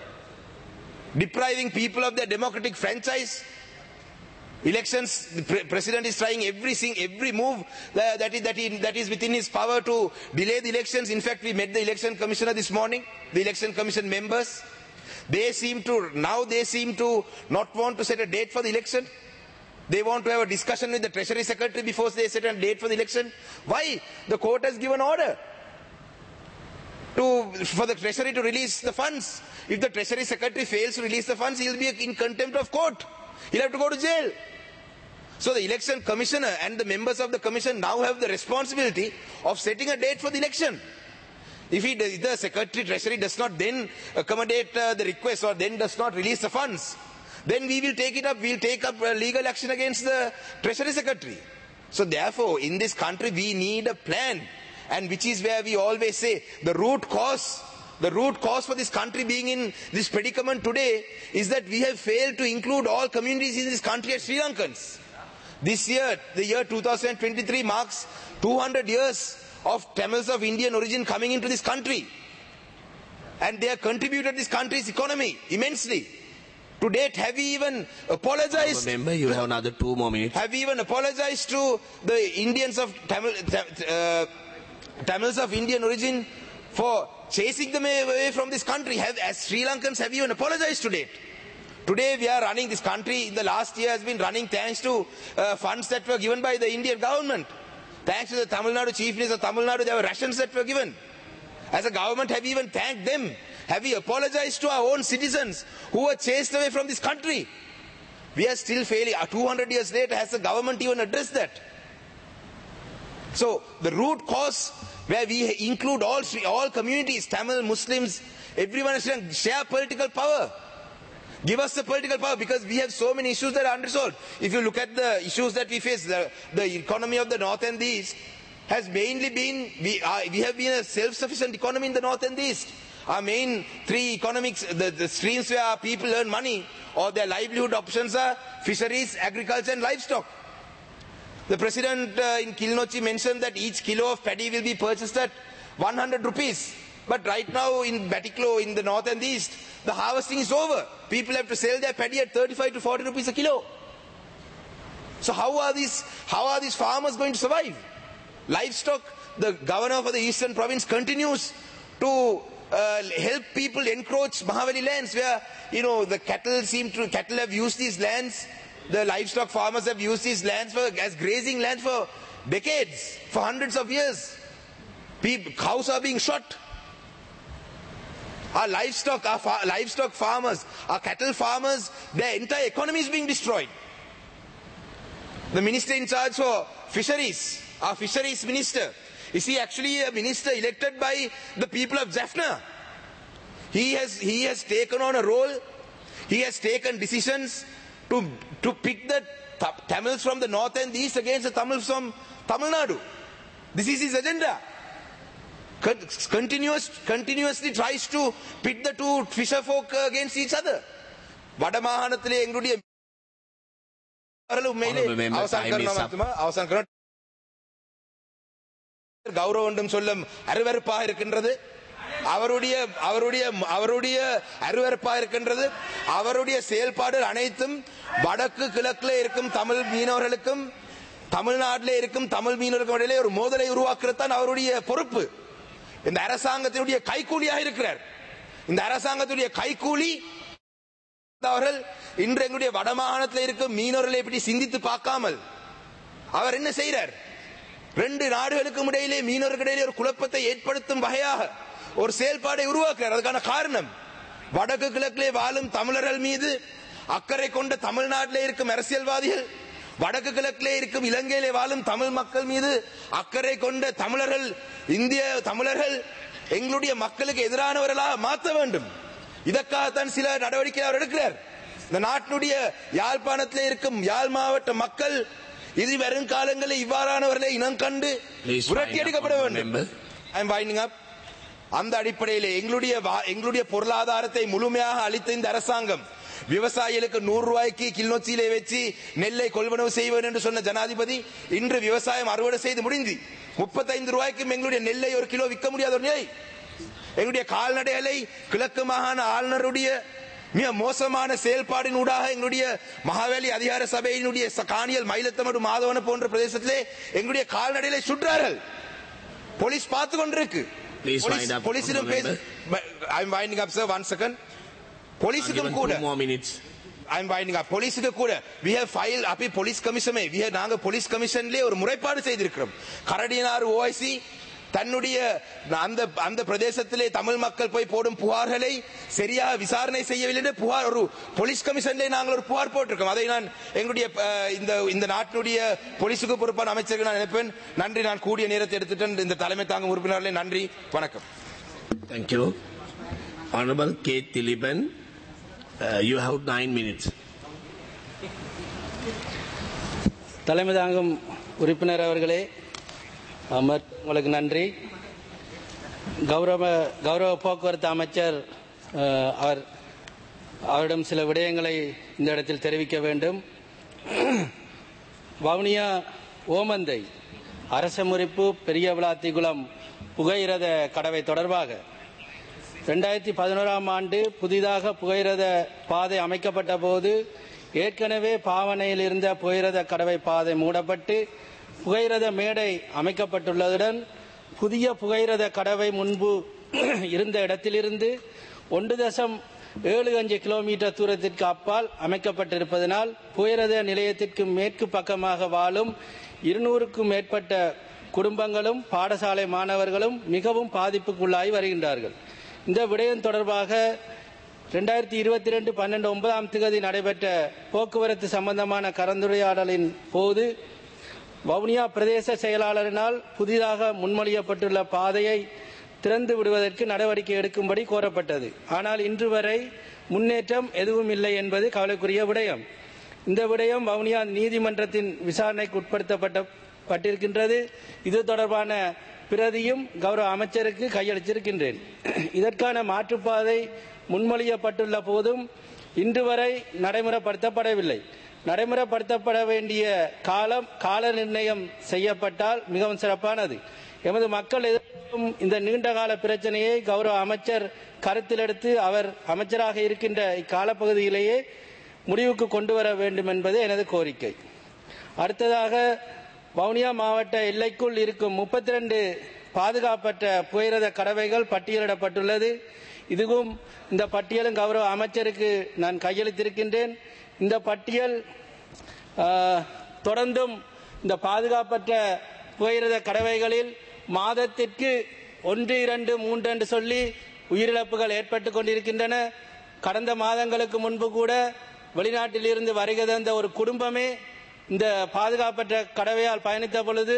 Speaker 4: depriving people of their democratic franchise. Elections, the president is trying every move that is within his power to delay the elections. In fact, we met the election commissioner this morning, the election commission members. They seem to not want to set a date for the election. They want to have a discussion with the Treasury Secretary before they set a date for the election. Why? The court has given order for the Treasury to release the funds. If the Treasury Secretary fails to release the funds, he will be in contempt of court. He'll have to go to jail. So the election commissioner and the members of the commission now have the responsibility of setting a date for the election. If the Secretary Treasury does not then accommodate the request or then does not release the funds, then we will take it up. We'll take up legal action against the Treasury Secretary. So therefore, in this country, we need a plan, and which is where we always say the root cause for this country being in this predicament today is that we have failed to include all communities in this country as Sri Lankans. This year, the year 2023 marks 200 years of Tamils of Indian origin coming into this country. And they have contributed this country's economy immensely. To date, have we even apologized?
Speaker 1: Remember, you have another 2 more minutes.
Speaker 4: Have we even apologized to the Indians of Tamils of Indian origin for chasing them away from this country? As Sri Lankans, have you even apologized to date? Today we are running this country, in the last year has been running thanks to funds that were given by the Indian government. Thanks to the Tamil Nadu Chief Minister of Tamil Nadu, there were rations that were given. As a government, have we even thanked them? Have we apologized to our own citizens who were chased away from this country? We are still failing. 200 years later, has the government even addressed that? So, the root cause where we include all communities, Tamil, Muslims, everyone is share political power. Give us the political power, because we have so many issues that are unresolved. If you look at the issues that we face, the economy of the North and the East has mainly been, we have been a self-sufficient economy in the North and the East. Our main 3 economics, the streams where our people earn money or their livelihood options are fisheries, agriculture and livestock. The President in Kilnochi mentioned that each kilo of paddy will be purchased at 100 rupees. But right now in Batiklo, in the North and the East, the harvesting is over. People have to sell their paddy at 35 to 40 rupees a kilo. So how are these farmers going to survive? Livestock, the governor for the Eastern Province continues to help people encroach Mahavali lands where, the cattle have used these lands. The livestock farmers have used these lands as grazing lands for decades, for hundreds of years. Cows are being shot. Our livestock farmers, our cattle farmers, their entire economy is being destroyed. The minister in charge for fisheries, our fisheries minister, is he actually a minister elected by the people of Jaffna? He has taken on a role, he has taken decisions to pick the Tamils from the North and the East against the Tamils from Tamil Nadu. This is his agenda. Continuously tries to pit the 2 fisher folk against each other. වඩමාහනத்திலே එංගුඩිය අවසන් කරන கௌரவம் சொல்லும் அருவருப்பாக இருக்கின்றது. அவருடைய அருவருப்பாக இருக்கின்றது. அவருடைய செயல்பாடுகள் அனைத்தும் வடக்கு கிழக்கிலே இருக்கும் தமிழ் மீனவர்களுக்கும் தமிழ்நாட்டிலே இருக்கும் தமிழ் மீனவர்களுக்கும் இடையிலே ஒரு மோதலை உருவாக்குறது தான் அவருடைய பொறுப்பு. இந்த அரசாங்கத்தினுடைய கைக்கூலியாக இருக்கிறார். இந்த அரசாங்கத்துடைய கைக்கூலி அவர்கள் இன்று எங்களுடைய வடமாகாணத்தில் இருக்கும் மீனவர்களை எப்படி சிந்தித்து பார்க்காமல் அவர் என்ன செய்கிறார்? 2 நாடுகளுக்கும் இடையிலே மீனவர்களுக்கு இடையிலே ஒரு குழப்பத்தை ஏற்படுத்தும் வகையாக ஒரு செயல்பாடை உருவாக்குறார். அதுக்கான காரணம் வடக்கு கிழக்கிலே வாழும் தமிழர்கள் மீது அக்கறை கொண்ட தமிழ்நாட்டிலே இருக்கும் அரசியல்வாதிகள், வடக்கு கிழக்கிலே இருக்கும் இலங்கையிலே வாழும் தமிழ் மக்கள் மீது அக்கறை கொண்ட தமிழர்கள், இந்திய தமிழர்கள் எங்களுடைய மக்களுக்கு எதிரானவர்களாக மாற்ற வேண்டும். இதற்காகத்தான் சில நடவடிக்கை அவர் எடுக்கிறார். இந்த நாட்டினுடைய யாழ்ப்பாணத்திலே இருக்கும் யாழ் மாவட்ட மக்கள் இது வரும் காலங்களில் இவ்வாறானவர்களை இனம் கண்டு புரட்டி அடிக்கப்பட வேண்டும். அந்த அடிப்படையில் எங்களுடைய பொருளாதாரத்தை முழுமையாக அளித்த இந்த அரசாங்கம் விவசாயிகளுக்கு 100 ரூபாய்க்கு கிளிநொச்சியிலே வச்சு நெல்லை கொள்வனவு செய்வேன் என்று சொன்ன ஜனாதிபதி இன்று விவசாயம் அறுவடை செய்து முடிந்து 35 ரூபாய்க்கு எங்களுடைய நெல்லை 1 கிலோ விற்க முடியாத ஒரு நிலை. எங்களுடைய கால்நடைகளை கிழக்கு மாகாண ஆளுநருடைய மிக மோசமான செயல்பாடின் ஊடாக எங்களுடைய மகாவேலி அதிகார சபையினுடைய காணியல் மயிலத்தமடு மாதவன போன்ற பிரதேசத்திலே எங்களுடைய கால்நடைகளை சுற்றார்கள். போலீஸ் பார்த்து கொண்டிருக்கு. போலீசிடம் I'm winding up, sir, 1 second. போலீசுக்கும் கூட I'm winding up. போலீசுக்கு கூட we have filed அப்படி போலீஸ் கமிஷன் நாங்க போலீஸ் கமிஷன்ல ஒரு முறைப்பாடு செய்திருக்கிறோம். கரடியனார் OIC தன்னுடைய அந்த பிரதேசத்திலே தமிழ் மக்கள் போய் போடும் புகார்களை சரியாக விசாரணை செய்யவில்லை என்று புகார் ஒரு போலீஸ் கமிஷன்ல நாங்கள் ஒரு புகார் போட்டிருக்கோம். அதை நான் எங்களுடைய இந்த நாட்டினுடைய போலீசுக்கு பொறுப்பான அமைச்சருக்கு நான் நினைப்பேன். நன்றி. நான் கூடிய நேரத்தை எடுத்துட்டேன். இந்த தலைமை தாங்கும் உறுப்பினர்களே நன்றி, வணக்கம்.
Speaker 1: Thank you. Honorable K. Tiliban, you have 9 minutes.
Speaker 5: தலைமை தாங்கும் உறுப்பினர் அவர்களே, உங்களுக்கு நன்றி. கௌரவ போக்குவரத்து அமைச்சர் அவரிடம் சில விடயங்களை இந்த இடத்தில் தெரிவிக்க வேண்டும். வவுனியா ஓமந்தை அரச முறிப்பு பெரிய விளாத்திகுளம் புகையிரத கடவை தொடர்பாக 2011ஆம் ஆண்டு புதிதாக புகையிரத பாதை அமைக்கப்பட்ட போது ஏற்கனவே பாவனையில் இருந்த புகையிரத கடவை பாதை மூடப்பட்டு புகையிரத மேடை அமைக்கப்பட்டுள்ளதுடன் புதிய புகையிரத கடவை முன்பு இருந்த இடத்திலிருந்து 1.75 கிலோமீட்டர் தூரத்திற்கு அப்பால் அமைக்கப்பட்டிருப்பதனால் புகையிரத நிலையத்திற்கு மேற்கு பக்கமாக வாழும் 200க்கும் மேற்பட்ட குடும்பங்களும் பாடசாலை மாணவர்களும் மிகவும் பாதிப்புக்குள்ளாகி வருகின்றார்கள். இந்த விடயம் தொடர்பாக 2022/12 நடைபெற்ற போக்குவரத்து சம்பந்தமான கலந்துரையாடலின் போது வவுனியா பிரதேச செயலாளரினால் புதிதாக முன்மொழியப்பட்டுள்ள பாதையை திறந்து விடுவதற்கு நடவடிக்கை எடுக்கும்படி கோரப்பட்டது. ஆனால் இன்று வரை முன்னேற்றம் எதுவும் இல்லை என்பது கவலைக்குரிய விடயம். இந்த விடயம் வவுனியா நீதிமன்றத்தின் விசாரணைக்கு உட்படுத்தப்பட்டிருக்கின்றது. இது தொடர்பான பிரதியும் கௌரவ அமைச்சருக்கு கையளித்திருக்கின்றேன். இதற்கான மாற்றுப்பாதை முன்மொழியப்பட்டுள்ள போதும் இன்று வரை நடைமுறைப்படுத்தப்படவில்லை. நடைமுறைப்படுத்தப்பட வேண்டிய கால நிர்ணயம் செய்யப்பட்டால் மிகவும் சிறப்பானது. எமது மக்கள் எதிர்க்கும் இந்த நீண்டகால பிரச்சனையை கௌரவ அமைச்சர் கருத்தில் எடுத்து அவர் அமைச்சராக இருக்கின்ற இக்காலப்பகுதியிலேயே முடிவுக்கு கொண்டு வர வேண்டும் என்பது எனது கோரிக்கை. அடுத்ததாக வவுனியா மாவட்ட எல்லைக்குள் இருக்கும் 32 பாதுகாப்பற்ற புகையிரத கடவைகள் பட்டியலிடப்பட்டுள்ளது. இதுவும் இந்த பட்டியலும் கௌரவ அமைச்சருக்கு நான் கையளித்திருக்கின்றேன். இந்த பட்டியல் தொடர்ந்தும் இந்த பாதுகாப்பற்ற புகையிரத கடவைகளில் மாதத்திற்கு 1, 2, 3 என்று சொல்லி உயிரிழப்புகள் ஏற்பட்டுக் கொண்டிருக்கின்றன. கடந்த மாதங்களுக்கு முன்பு கூட வெளிநாட்டில் இருந்து வருகை தந்த ஒரு குடும்பமே இந்த பாதுகாப்பற்ற கடவையால் பயணித்த பொழுது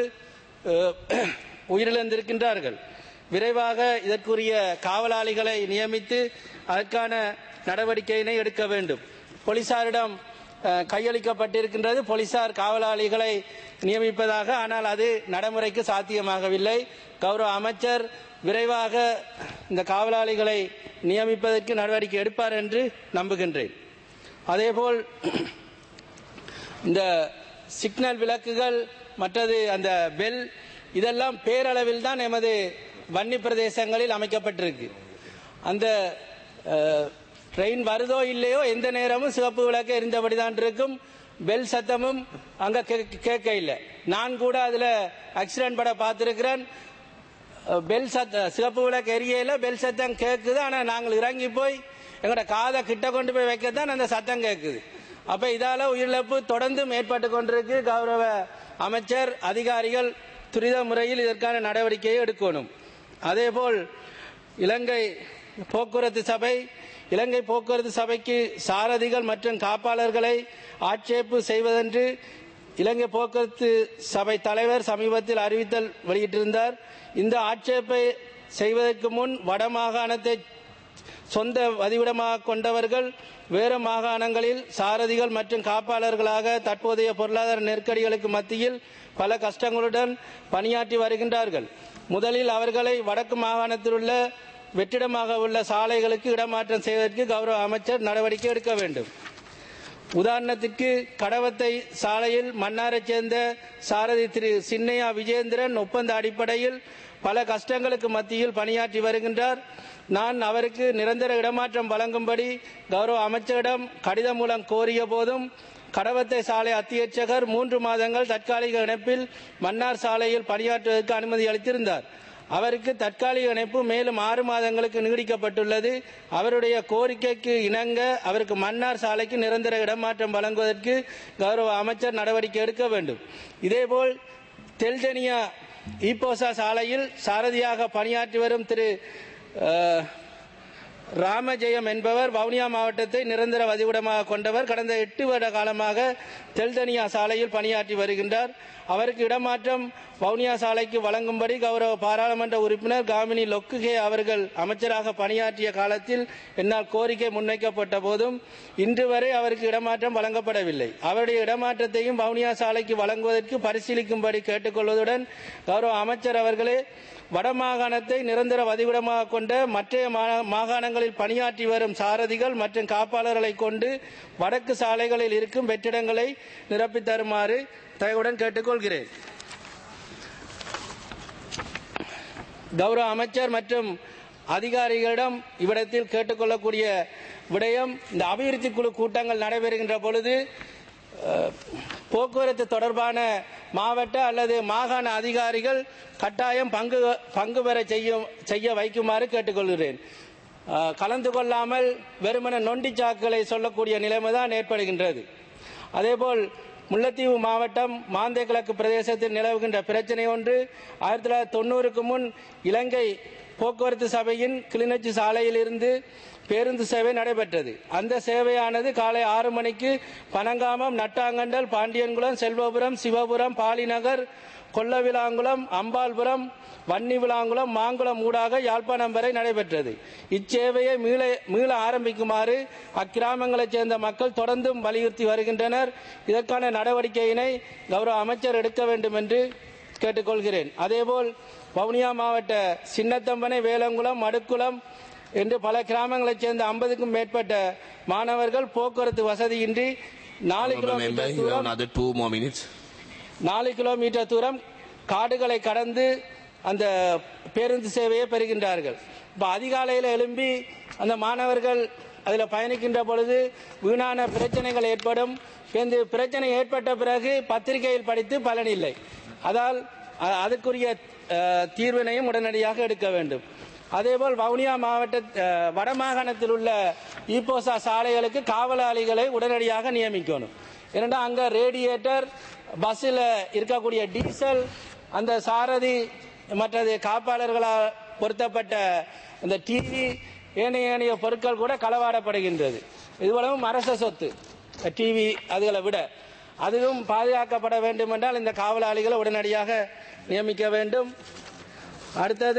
Speaker 5: உயிரிழந்திருக்கின்றார்கள். விரைவாக இதற்குரிய காவலாளிகளை நியமித்து அதற்கான நடவடிக்கையினை எடுக்க வேண்டும். போலீசாரிடம் கையளிக்கப்பட்டிருக்கின்றது போலீசார் காவலாளிகளை நியமிப்பதாக. ஆனால் அது நடைமுறைக்கு சாத்தியமாகவில்லை. கௌரவ அமைச்சர் விரைவாக இந்த காவலாளிகளை நியமிப்பதற்கு நடவடிக்கை எடுப்பார் என்று நம்புகின்றேன். அதேபோல் இந்த சிக்னல் விளக்குகள் மற்றது அந்த பெல் இதெல்லாம் பேரளவில் தான் எமது வன்னி பிரதேசங்களில் அமைக்கப்பட்டிருக்கு. அந்த ட்ரெயின் வருதோ இல்லையோ எந்த நேரமும் சிவப்பு விளக்கு எரிந்தபடிதான் இருக்கும். பெல் சத்தமும் அங்க கேட்க இல்லை. நான் கூட அதுல ஆக்சிடென்ட் பட பார்த்திருக்கிறேன். பெல் சிவப்பு விளக்கு எரியல, பெல் சத்தம் கேட்குது. ஆனா நாங்கள் இறங்கி போய் எங்களோட காதை கிட்ட கொண்டு போய் வைக்கத்தான் அந்த சத்தம் கேட்குது. அப்ப இதால உயிரிழப்பு தொடர்ந்து ஏற்பட்டு கொண்டிருக்கு. கௌரவ அமைச்சர் அதிகாரிகள் துரித முறையில் இதற்கான நடவடிக்கையை எடுக்கணும். அதேபோல் இலங்கை போக்குவரத்து சபைக்கு சாரதிகள் மற்றும் காப்பாளர்களை ஆட்சேர்ப்பு செய்வதென்று இலங்கை போக்குவரத்து சபை தலைவர் சமீபத்தில் அறிவித்தல் வெளியிட்டிருந்தார். இந்த ஆட்சேர்ப்பை செய்வதற்கு முன் வடமாகாணத்தை சொந்த வதிவிடமாக கொண்டவர்கள் வேறு மாகாணங்களில் சாரதிகள் மற்றும் காப்பாளர்களாக தற்போதைய பொருளாதார நெருக்கடிகளுக்கு மத்தியில் பல கஷ்டங்களுடன் பணியாற்றி வருகின்றார்கள். முதலில் அவர்களை வடக்கு மாகாணத்தில் உள்ள வெற்றிடமாக உள்ள சாலைகளுக்கு இடமாற்றம் செய்வதற்கு கௌரவ அமைச்சர் நடவடிக்கை எடுக்க வேண்டும். உதாரணத்திற்கு கடவத்தை சாலையில் மன்னாரைச் சேர்ந்த சாரதி திரு சின்னையா விஜேந்திரன் ஒப்பந்த அடிப்படையில் பல கஷ்டங்களுக்கு மத்தியில் பணியாற்றி வருகின்றார். நான் அவருக்கு நிரந்தர இடமாற்றம் வழங்கும்படி கௌரவ அமைச்சரிடம் கடிதம் மூலம் கோரிய போதும் கடவத்தை சாலை அத்தியட்சகர் 3 மாதங்கள் தற்காலிக இணைப்பில் மன்னார் சாலையில் பணியாற்றுவதற்கு அனுமதி அளித்திருந்தார். அவருக்கு தற்காலிக இணைப்பு மேலும் 6 மாதங்களுக்கு நீடிக்கப்பட்டுள்ளது. அவருடைய கோரிக்கைக்கு இணங்க அவருக்கு மன்னார் சாலைக்கு நிரந்தர இடமாற்றம் வழங்குவதற்கு கௌரவ அமைச்சர் நடவடிக்கை எடுக்க வேண்டும். இதேபோல் தெல்தனியா ஈப்போசா சாலையில் சாரதியாக பணியாற்றி வரும் திரு ராமஜெயம் என்பவர் வவுனியா மாவட்டத்தை நிரந்தர வதிவிடமாக கொண்டவர். கடந்த 8 வருட காலமாக தெல்தனியா சாலையில் பணியாற்றி வருகின்றார். அவருக்கு இடமாற்றம் வவுனியா சாலைக்கு வழங்கும்படி கௌரவ பாராளுமன்ற உறுப்பினர் காமினி லொக்குகே அவர்கள் அமைச்சராக பணியாற்றிய காலத்தில் என்னால் கோரிக்கை முன்வைக்கப்பட்ட போதும் இன்று வரை அவருக்கு இடமாற்றம் வழங்கப்படவில்லை. அவருடைய இடமாற்றத்தையும் வவுனியா சாலைக்கு வழங்குவதற்கு பரிசீலிக்கும்படி கேட்டுக்கொள்வதுடன் கௌரவ அமைச்சர் அவர்களே வடமாகாணத்தை நிரந்தர வதிவிடமாக கொண்ட மற்ற மாகாணங்களில் பணியாற்றி வரும் சாரதிகள் மற்றும் காப்பாளர்களை கொண்டு வடக்கு சாலைகளில் இருக்கும் வெற்றிடங்களை நிரப்பித் தருமாறு தயவுடன் கேட்டுக்கொள்கிறேன். கௌரவ அமைச்சர் மற்றும் அதிகாரிகளிடம் இவ்விடத்தில் கேட்டுக்கொள்ளக்கூடிய விடயம், இந்த அபிவிருத்தி குழு கூட்டங்கள் நடைபெறுகின்ற பொழுது போக்குவரத்து தொடர்பான மாவட்ட அல்லது மாகாண அதிகாரிகள் கட்டாயம் பங்கு பெற செய்ய வைக்குமாறு கேட்டுக்கொள்கிறேன். கலந்து கொள்ளாமல் வெறுமன நொண்டிச்சாக்களை சொல்லக்கூடிய நிலைமைதான் ஏற்படுகின்றது. அதேபோல் முல்லைத்தீவு மாவட்டம் மாந்தை கிழக்கு பிரதேசத்தில் நிலவுகின்ற பிரச்சனை ஒன்று 1990க்கு முன் இலங்கை போக்குவரத்து சபையின் கிளிநொச்சி சாலையில் இருந்து பேருந்து சேவை நடைபெற்றது. அந்த சேவையானது காலை 6 மணிக்கு பனங்காமம், நட்டாங்கண்டல், பாண்டியன்குளம், செல்வபுரம், சிவபுரம், பாலிநகர், கொல்லவிளாங்குளம், அம்பாள்புரம், வன்னிவிளாங்குளம், மாங்குளம் ஊடாக யாழ்ப்பாணம் வரை நடைபெற்றது. இச்சேவையை மீள ஆரம்பிக்குமாறு அக்கிராமங்களைச் சேர்ந்த மக்கள் தொடர்ந்தும் வலியுறுத்தி வருகின்றனர். இதற்கான நடவடிக்கையினை கௌரவ அமைச்சர் எடுக்க வேண்டும் என்று கேட்டுக்கொள்கிறேன். அதேபோல் வவுனியா மாவட்ட சின்னத்தம்பனை, வேலங்குளம், மடுக்குளம் என்று பல கிராமங்களைச் சேர்ந்த 50க்கும் மேற்பட்ட மாணவர்கள் போக்குவரத்து வசதியின்றி 4 கிலோமீட்டர் தூரம் காடுகளை கடந்து அந்த பேருந்து சேவையை பெறுகின்றார்கள். இப்போ அதிகாலையில் எழும்பி அந்த மாணவர்கள் அதில் பயணிக்கின்ற பொழுது வீணான பிரச்சனைகள் ஏற்படும். இந்த பிரச்சனை ஏற்பட்ட பிறகு பத்திரிகையில் படித்து பலனில்லை. அதால் அதுக்குரிய தீர்வினையும் உடனடியாக எடுக்க வேண்டும். அதேபோல் வவுனியா மாவட்ட வடமாகாணத்தில் உள்ள ஈப்போசா சாலைகளுக்கு காவலாளிகளை உடனடியாக நியமிக்கணும். ஏனென்றால் அங்கே ரேடியேட்டர், பஸ்ஸில் இருக்கக்கூடிய டீசல், அந்த சாரதி மற்றது காப்பாளர்களால் பொருத்தப்பட்ட அந்த டிவி, ஏனைய பொருட்கள் கூட களவாடப்படுகின்றது. இதுவளவும் அரச சொத்து டிவி, அதுகளை விட அதுவும் பாதுகாக்கப்பட வேண்டும் என்றால் இந்த காவலாளிகளை உடனடியாக நியமிக்க வேண்டும். அடுத்தது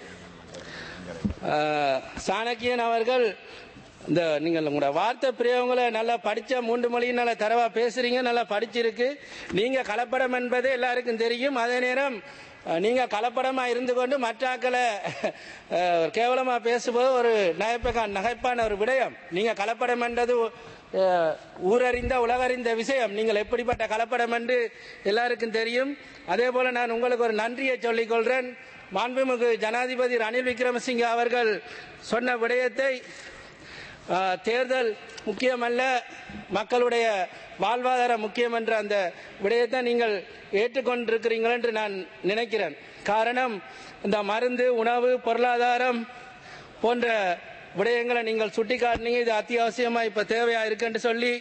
Speaker 5: சாணக்கியன் அவர்கள், இந்த நீங்கள் உங்களோட வார்த்தை பிரயோகங்களை நல்லா படிச்ச 3 மொழியும் நல்லா தரவா பேசுறீங்க, நல்லா படிச்சிருக்கு. நீங்க கலப்படம் என்பது எல்லாருக்கும் தெரியும். அதே நேரம் நீங்க கலப்படமா இருந்து கொண்டு மற்றாக்களை கேவலமா பேசும்போது ஒரு நகைப்பான ஒரு விடயம். நீங்க கலப்படம் என்றது ஊரறிந்த உலகறிந்த விஷயம். நீங்கள் எப்படிப்பட்ட கலப்படம் என்று எல்லாருக்கும் தெரியும். அதே போல நான் உங்களுக்கு ஒரு நன்றியை சொல்லிக் கொள்றேன். மாண்புமிகு ஜனாதிபதி ரணில் விக்ரமசிங்கே அவர்கள் சொன்ன விடயத்தை, தேர்தல் முக்கியமல்ல, மக்களுடைய வாழ்வாதாரம் முக்கியம் என்ற அந்த விடயத்தை நீங்கள் ஏற்றுக்கொண்டிருக்கிறீர்கள் என்று நான் நினைக்கிறேன். காரணம், இந்த மருந்து, உணவு, பொருளாதாரம் போன்ற விடயங்களை நீங்கள் சுட்டிக்காட்டினீங்க. இது அத்தியாவசியமாக இப்போ தேவையாக இருக்குன்னு சொல்லி,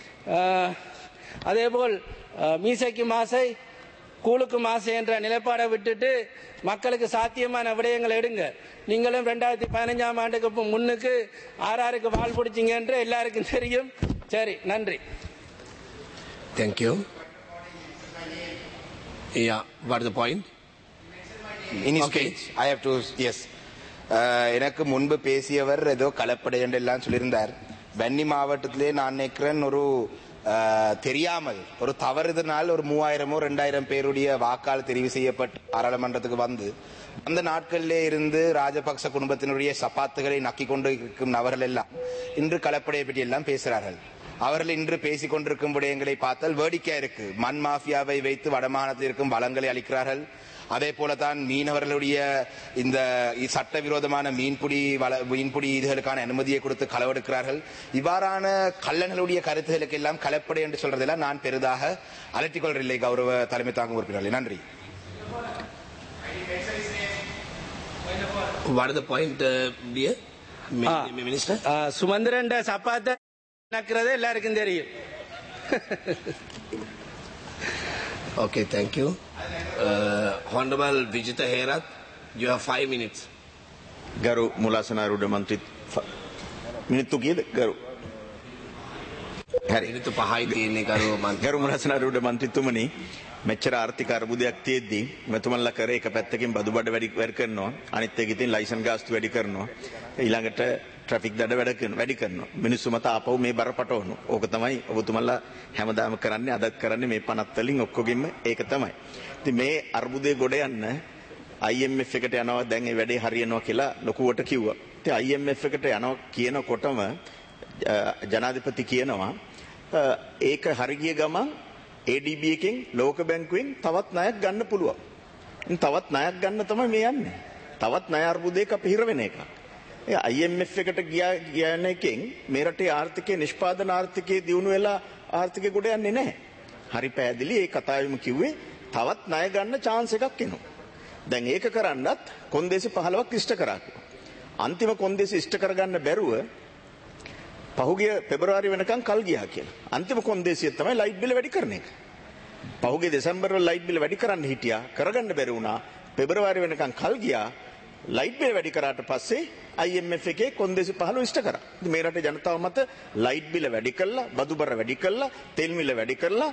Speaker 5: அதேபோல் மீசைக்கு மாசை கூழுக்கு மாசை என்ற நிலைப்பாடை விட்டுட்டு மக்களுக்கு சாத்தியமான விடயங்களை எடுங்க. நீங்களும் 2015ஆம் ஆண்டுக்கு முன்னுக்கு ஆறாருக்கு வால் பிடிச்சிங்க என்று எல்லாருக்கும் தெரியும். சரி, நன்றி.
Speaker 1: Thank you. Yeah, what is the point?
Speaker 4: In his speech, I have to, yes. எனக்கு முன்பு பேசியவர் ஏதோ கலப்படை என்று எல்லாம் சொல்லியிருந்தார். வன்னி மாவட்டத்திலே நான் நினைக்கிறேன் ஒரு தெரியாமல் ஒரு தவறுதனால் ஒரு 3000 2000 பேருடைய வாக்கால் தெரிவு செய்யப்பட்டு பாராளுமன்றத்துக்கு வந்து அந்த நாட்களிலே இருந்து ராஜபக்ச குடும்பத்தினுடைய சப்பாத்துகளை நக்கி கொண்டு இருக்கும் நபர்கள் எல்லாம் இன்று கலப்படையை பற்றி எல்லாம் பேசுகிறார்கள். அவர்கள் இன்று பேசிக் கொண்டிருக்கும் விடயங்களை பார்த்தால் வேடிக்கையா இருக்கு. மண் மாஃபியாவை வைத்து வடமாகாணத்தில் இருக்கும் வளங்களை அளிக்கிறார்கள். அதே போலதான் மீனவர்களுடைய இந்த சட்டவிரோதமான மீன்பிடி இதுகளுக்கான அனுமதியை கொடுத்து களவெடுக்கிறார்கள். இவ்வாறான கள்ளங்களுடைய கருத்துகளுக்கு எல்லாம் கலப்படை என்று சொல்றதெல்லாம் நான் பெரிதாக அலட்டிக் கொள்வதில்லை. கௌரவ தலைமை தாங்கும் உறுப்பினர்களே, நன்றி.
Speaker 1: What is the point, dear Minister?
Speaker 5: Sumanthiran சப்பாத்தை நடக்கிறது எல்லாருக்கும் தெரியும்.
Speaker 1: Okay, thank you. Honorable Vijita Herath, you have 5 minutes.
Speaker 6: ගරු මුලාසනාරූඪ මන්ත්‍රී මිනිත්තු කීයද ගරු? හරි.
Speaker 1: මිනිත්තු 5යි තියෙන්නේ ගරු මන්ත්‍රී.
Speaker 6: ගරු මුලාසනාරූඪ මන්ත්‍රීතුමනි, මෙච්චර ආර්ථික අර්බුදයක් තියෙද්දි මෙතුමන්ලා කරේ එක පැත්තකින් බදු බඩ වැඩි කරනවා, අනිත් එක ඉතින් ලයිසන් ගාස්තු වැඩි කරනවා, ඊළඟට ට්‍රැෆික් දඩ වැඩි කරනවා. මිනිස්සු මත ආපහු මේ බර පටවනවා. ඕක තමයි ඔබතුමන්ලා හැමදාම කරන්නේ, අදත් කරන්නේ මේ 50 වලින් ඔක්කොගෙම ඒක තමයි. ඉතින් මේ අර්බුදේ ගොඩ යන්න IMF එකට යනවා, දැන් ඒ වැඩේ හරියනවා කියලා ලොකුවට කිව්වා. ඉතින් IMF එකට යනවා කියනකොටම ජනාධිපති කියනවා ඒක හරිය ගමන් ADB එකෙන් ලෝක බැංකුවෙන් තවත් ණයක් ගන්න පුළුවන්. ඉතින් තවත් ණයක් ගන්න තමයි මේ යන්නේ. තවත් ණය අර්බුදයක අපි හිර වෙන එකක්. IMF එකට ගියන එකෙන් මේ රටේ ආර්ථිකයේ නිෂ්පාදන ආර්ථිකයේ දියුණු වෙලා ආර්ථිකය ගොඩ යන්නේ නැහැ. හරි පැහැදිලි ඒ කතාවෙම කිව්වේ තවත් ණය ගන්න chance එකක් එනවා. දැන් ඒක කරන්නත් කොන්දේසි 15ක් ඉෂ්ට කරා. අන්තිම කොන්දේසි ඉෂ්ට කරගන්න බැරුව පහුගිය පෙබරවාරි වෙනකන් කල් ගියා කියලා. අන්තිම කොන්දේසිය තමයි ලයිට් බිල වැඩි කරන එක. පහුගිය දෙසැම්බර් වල ලයිට් බිල වැඩි කරන්න හිටියා. කරගන්න බැරි වුණා. පෙබරවාරි වෙනකන් කල් ගියා. ලයිට් බිල වැඩි කරාට පස්සේ IMF එකේ කොන්දේසි 15 ඉෂ්ට කරා. ඉතින් මේ රටේ ජනතාව මත ලයිට් බිල වැඩි කළා, බදු බර වැඩි කළා, තෙල් මිල වැඩි කළා,